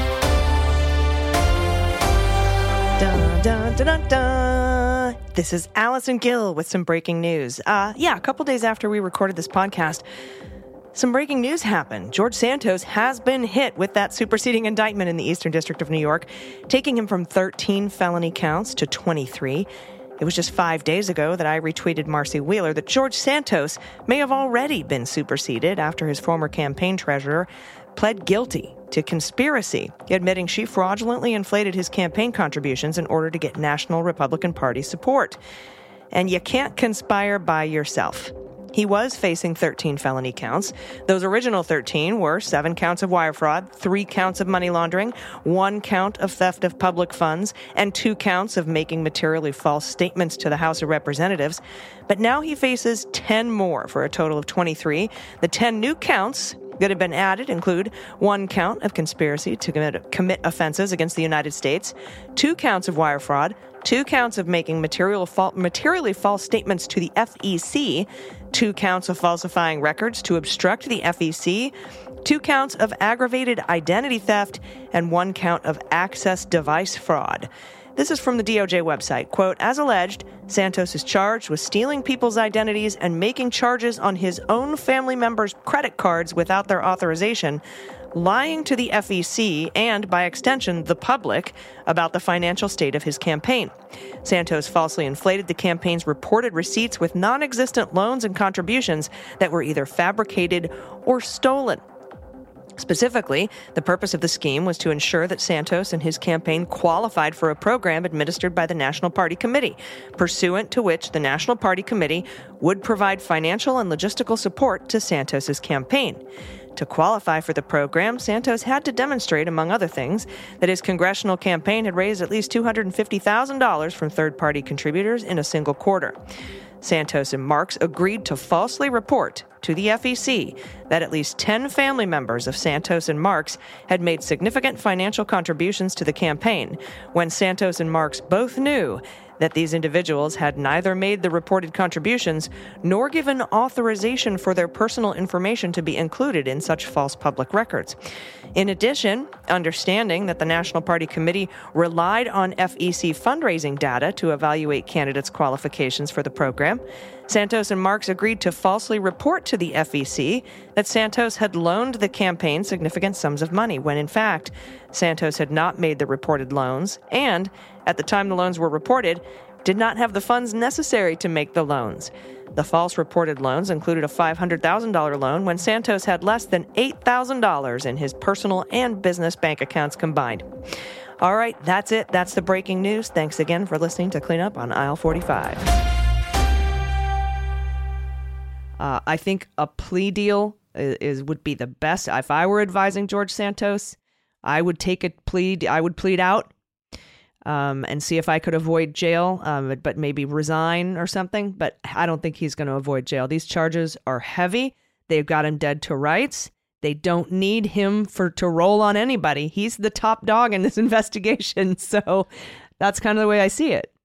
Dun, dun, dun, dun, dun. This is Allison Gill with some breaking news. Uh, yeah, a couple days after we recorded this podcast, some breaking news happened. George Santos has been hit with that superseding indictment in the Eastern District of New York, taking him from thirteen felony counts to twenty-three. It was just five days ago that I retweeted Marcy Wheeler that George Santos may have already been superseded after his former campaign treasurer pled guilty to conspiracy, admitting she fraudulently inflated his campaign contributions in order to get national Republican Party support. And you can't conspire by yourself. He was facing thirteen felony counts. Those original thirteen were seven counts of wire fraud, three counts of money laundering, one count of theft of public funds, and two counts of making materially false statements to the House of Representatives. But now he faces ten more for a total of twenty-three. The ten new counts that have been added include one count of conspiracy to commit, commit offenses against the United States, two counts of wire fraud, two counts of making material fal- materially false statements to the F E C, two counts of falsifying records to obstruct the F E C, two counts of aggravated identity theft, and one count of access device fraud. This is from the D O J website. Quote, as alleged, Santos is charged with stealing people's identities and making charges on his own family members' credit cards without their authorization, lying to the F E C and, by extension, the public about the financial state of his campaign. Santos falsely inflated the campaign's reported receipts with non-existent loans and contributions that were either fabricated or stolen. Specifically, the purpose of the scheme was to ensure that Santos and his campaign qualified for a program administered by the National Party Committee, pursuant to which the National Party Committee would provide financial and logistical support to Santos's campaign. To qualify for the program, Santos had to demonstrate, among other things, that his congressional campaign had raised at least two hundred fifty thousand dollars from third-party contributors in a single quarter. Santos and Marks agreed to falsely report to the F E C that at least ten family members of Santos and Marks had made significant financial contributions to the campaign, when Santos and Marks both knew that these individuals had neither made the reported contributions nor given authorization for their personal information to be included in such false public records. In addition, understanding that the National Party Committee relied on F E C fundraising data to evaluate candidates' qualifications for the program, Santos and Marks agreed to falsely report to the F E C that Santos had loaned the campaign significant sums of money, when in fact, Santos had not made the reported loans and, at the time the loans were reported, did not have the funds necessary to make the loans. The false reported loans included a five hundred thousand dollars loan when Santos had less than eight thousand dollars in his personal and business bank accounts combined. All right, that's it. That's the breaking news. Thanks again for listening to Clean Up on Aisle forty-five. Uh, I think a plea deal is, is would be the best. If I were advising George Santos, I would take a plea. I would plead out um, and see if I could avoid jail, um, but maybe resign or something. But I don't think he's going to avoid jail. These charges are heavy. They've got him dead to rights. They don't need him for to roll on anybody. He's the top dog in this investigation. So that's kind of the way I see it.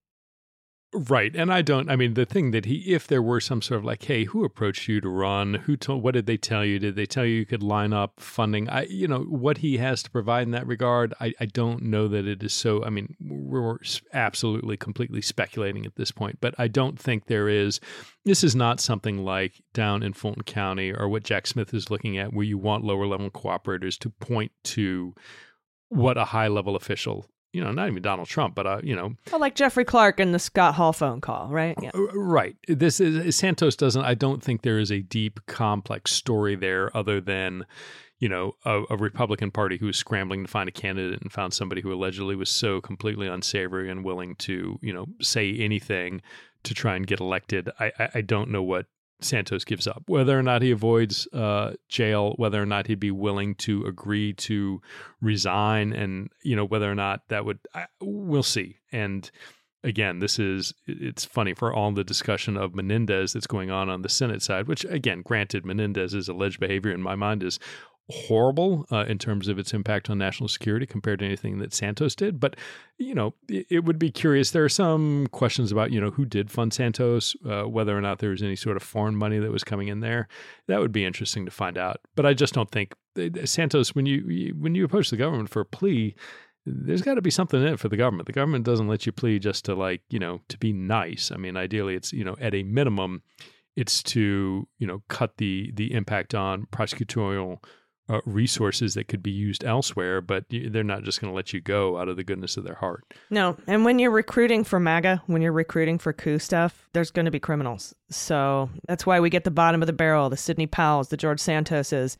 Right. And I don't, I mean, the thing that he, if there were some sort of like, hey, who approached you to run? Who told, what did they tell you? Did they tell you you could line up funding? I, you know, what he has to provide in that regard, I, I don't know that it is so, I mean, we're absolutely completely speculating at this point, but I don't think there is, this is not something like down in Fulton County or what Jack Smith is looking at where you want lower level cooperators to point to what a high level official, you know, not even Donald Trump, but, uh, you know. Well, like Jeffrey Clark and the Scott Hall phone call, right? Yeah. Right. This is, Santos doesn't, I don't think there is a deep, complex story there other than, you know, a, a Republican Party who was scrambling to find a candidate and found somebody who allegedly was so completely unsavory and willing to, you know, say anything to try and get elected. I, I, I don't know what Santos gives up, whether or not he avoids uh, jail, whether or not he'd be willing to agree to resign, and you know whether or not that would. I, we'll see. And again, this is it's funny for all the discussion of Menendez that's going on on the Senate side, which again, granted, Menendez's alleged behavior in my mind is horrible uh, in terms of its impact on national security compared to anything that Santos did. But, you know, it, it would be curious. There are some questions about, you know, who did fund Santos, uh, whether or not there was any sort of foreign money that was coming in there. That would be interesting to find out. But I just don't think Santos, when you when you approach the government for a plea, there's got to be something in it for the government. The government doesn't let you plea just to like, you know, to be nice. I mean, ideally it's, you know, at a minimum, it's to, you know, cut the the impact on prosecutorial Uh, resources that could be used elsewhere, but they're not just going to let you go out of the goodness of their heart. No, and when you're recruiting for MAGA, when you're recruiting for coup stuff, there's going to be criminals. So that's why we get the bottom of the barrel, the Sidney Powells, the George Santoses,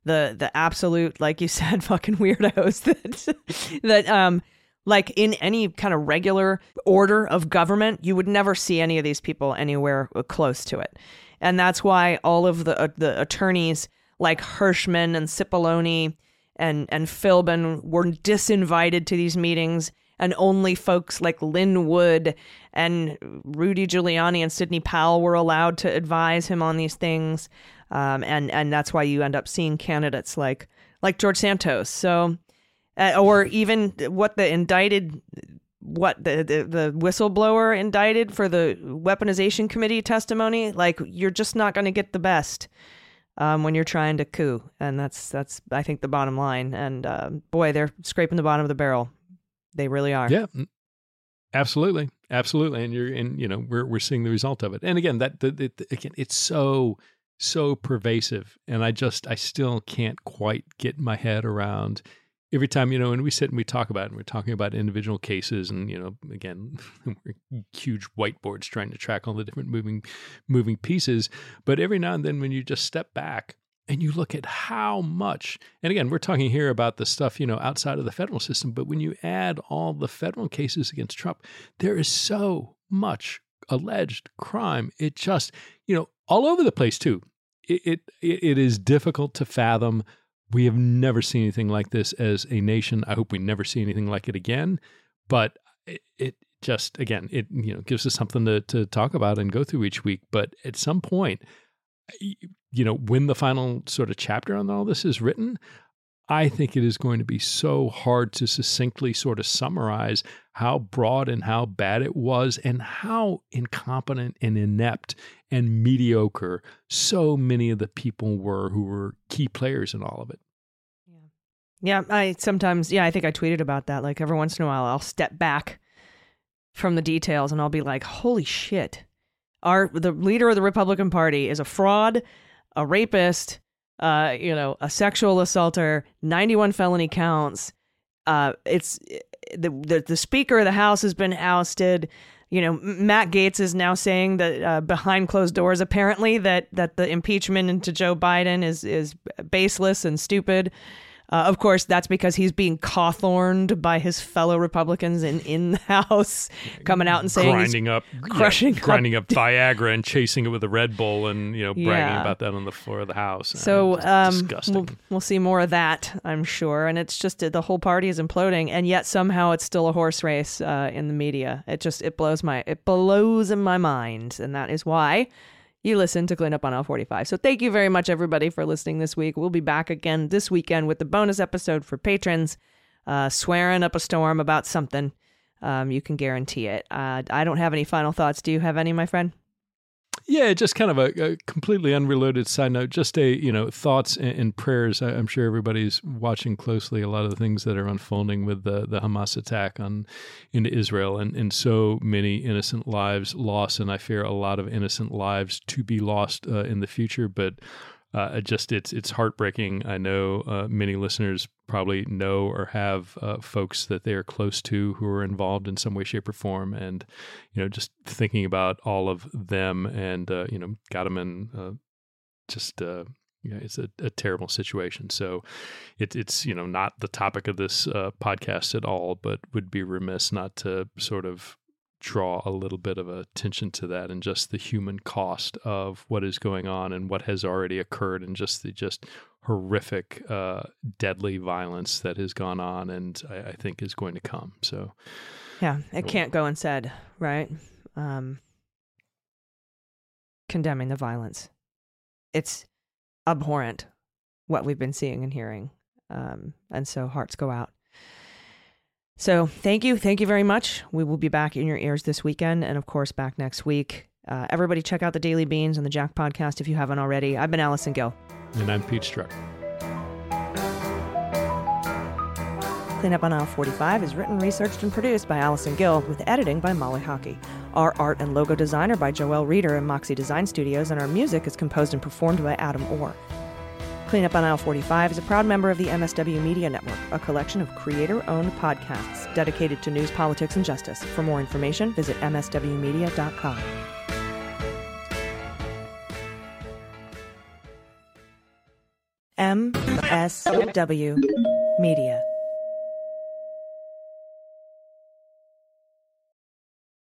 the the absolute, like you said, fucking weirdos that that um like in any kind of regular order of government, you would never see any of these people anywhere close to it. And that's why all of the uh, the attorneys like Hirschman and Cipollone and and Philbin were disinvited to these meetings, and only folks like Lynn Wood and Rudy Giuliani and Sidney Powell were allowed to advise him on these things. Um, and, and that's why you end up seeing candidates like like George Santos. So, uh, or even what the indicted, what the, the, the whistleblower indicted for the weaponization committee testimony, like you're just not going to get the best um, when you're trying to coup. And that's, that's I think, the bottom line. And uh, boy, they're scraping the bottom of the barrel. They really are. Yeah, absolutely. Absolutely. And you're in, you know, we're, we're seeing the result of it. And again, that, the, the, again, it's so, so pervasive. And I just, I still can't quite get my head around every time, you know, and we sit and we talk about it, and we're talking about individual cases and, you know, again, huge whiteboards trying to track all the different moving, moving pieces. But every now and then when you just step back and you look at how much, and again, we're talking here about the stuff, you know, outside of the federal system, but when you add all the federal cases against Trump, there is so much alleged crime. It just, you know, all over the place too. It, it, it is difficult to fathom. We have never seen anything like this as a nation. I hope we never see anything like it again, but it, it just, again, it, you know, gives us something to, to talk about and go through each week. But at some point, you know, when the final sort of chapter on all this is written, I think it is going to be so hard to succinctly sort of summarize how broad and how bad it was and how incompetent and inept and mediocre so many of the people were who were key players in all of it. Yeah, I sometimes, yeah, I think I tweeted about that. Like every once in a while, I'll step back from the details and I'll be like, holy shit. Our the leader of the Republican Party is a fraud, a rapist, uh, you know, a sexual assaulter, ninety-one felony counts. Uh, it's the, the the Speaker of the House has been ousted. You know, Matt Gaetz is now saying that uh, behind closed doors, apparently, that that the impeachment into Joe Biden is is baseless and stupid. Uh, of course, that's because he's being Cawthorned by his fellow Republicans in, in the House, coming out and saying grinding up, crushing, yeah, grinding up Viagra and chasing it with a Red Bull, and you know, bragging yeah. about that on the floor of the House. So um, disgusting. We'll, we'll see more of that, I'm sure. And it's just the whole party is imploding, and yet somehow it's still a horse race uh, in the media. It just it blows my it blows in my mind, and that is why you listen to Clean Up on Aisle forty-five. So thank you very much, everybody, for listening this week. We'll be back again this weekend with the bonus episode for patrons, uh, swearing up a storm about something. Um, you can guarantee it. Uh, I don't have any final thoughts. Do you have any, my friend? Yeah, just kind of a, a completely unrelated side note, just a, you know, thoughts and, and prayers. I, I'm sure everybody's watching closely a lot of the things that are unfolding with the, the Hamas attack on into Israel, and, and so many innocent lives lost. And I fear a lot of innocent lives to be lost uh, in the future. But uh, just it's it's heartbreaking. I know uh, many listeners probably know or have uh, folks that they are close to who are involved in some way, shape, or form. And, you know, just thinking about all of them and, uh, you know, got them in uh, just, uh, you know, it's a, a terrible situation. So it, it's, you know, not the topic of this uh, podcast at all, but would be remiss not to sort of draw a little bit of attention to that and just the human cost of what is going on and what has already occurred, and just the just horrific, uh, deadly violence that has gone on and I, I think is going to come. So, yeah, it can't go unsaid, right? Um, condemning the violence. It's abhorrent what we've been seeing and hearing. Um, and so hearts go out. So thank you. Thank you very much. We will be back in your ears this weekend and, of course, back next week. Uh, everybody check out the Daily Beans and the Jack Podcast if you haven't already. I've been Allison Gill. And I'm Pete Struck. Clean Up on Aisle forty-five is written, researched, and produced by Allison Gill, with editing by Molly Hockey. Our art and logo design are by Joelle Reeder and Moxie Design Studios, and our music is composed and performed by Adam Orr. Clean Up on Aisle forty-five is a proud member of the M S W Media Network, a collection of creator-owned podcasts dedicated to news, politics, and justice. For more information, visit m s w media dot com. M S W Media.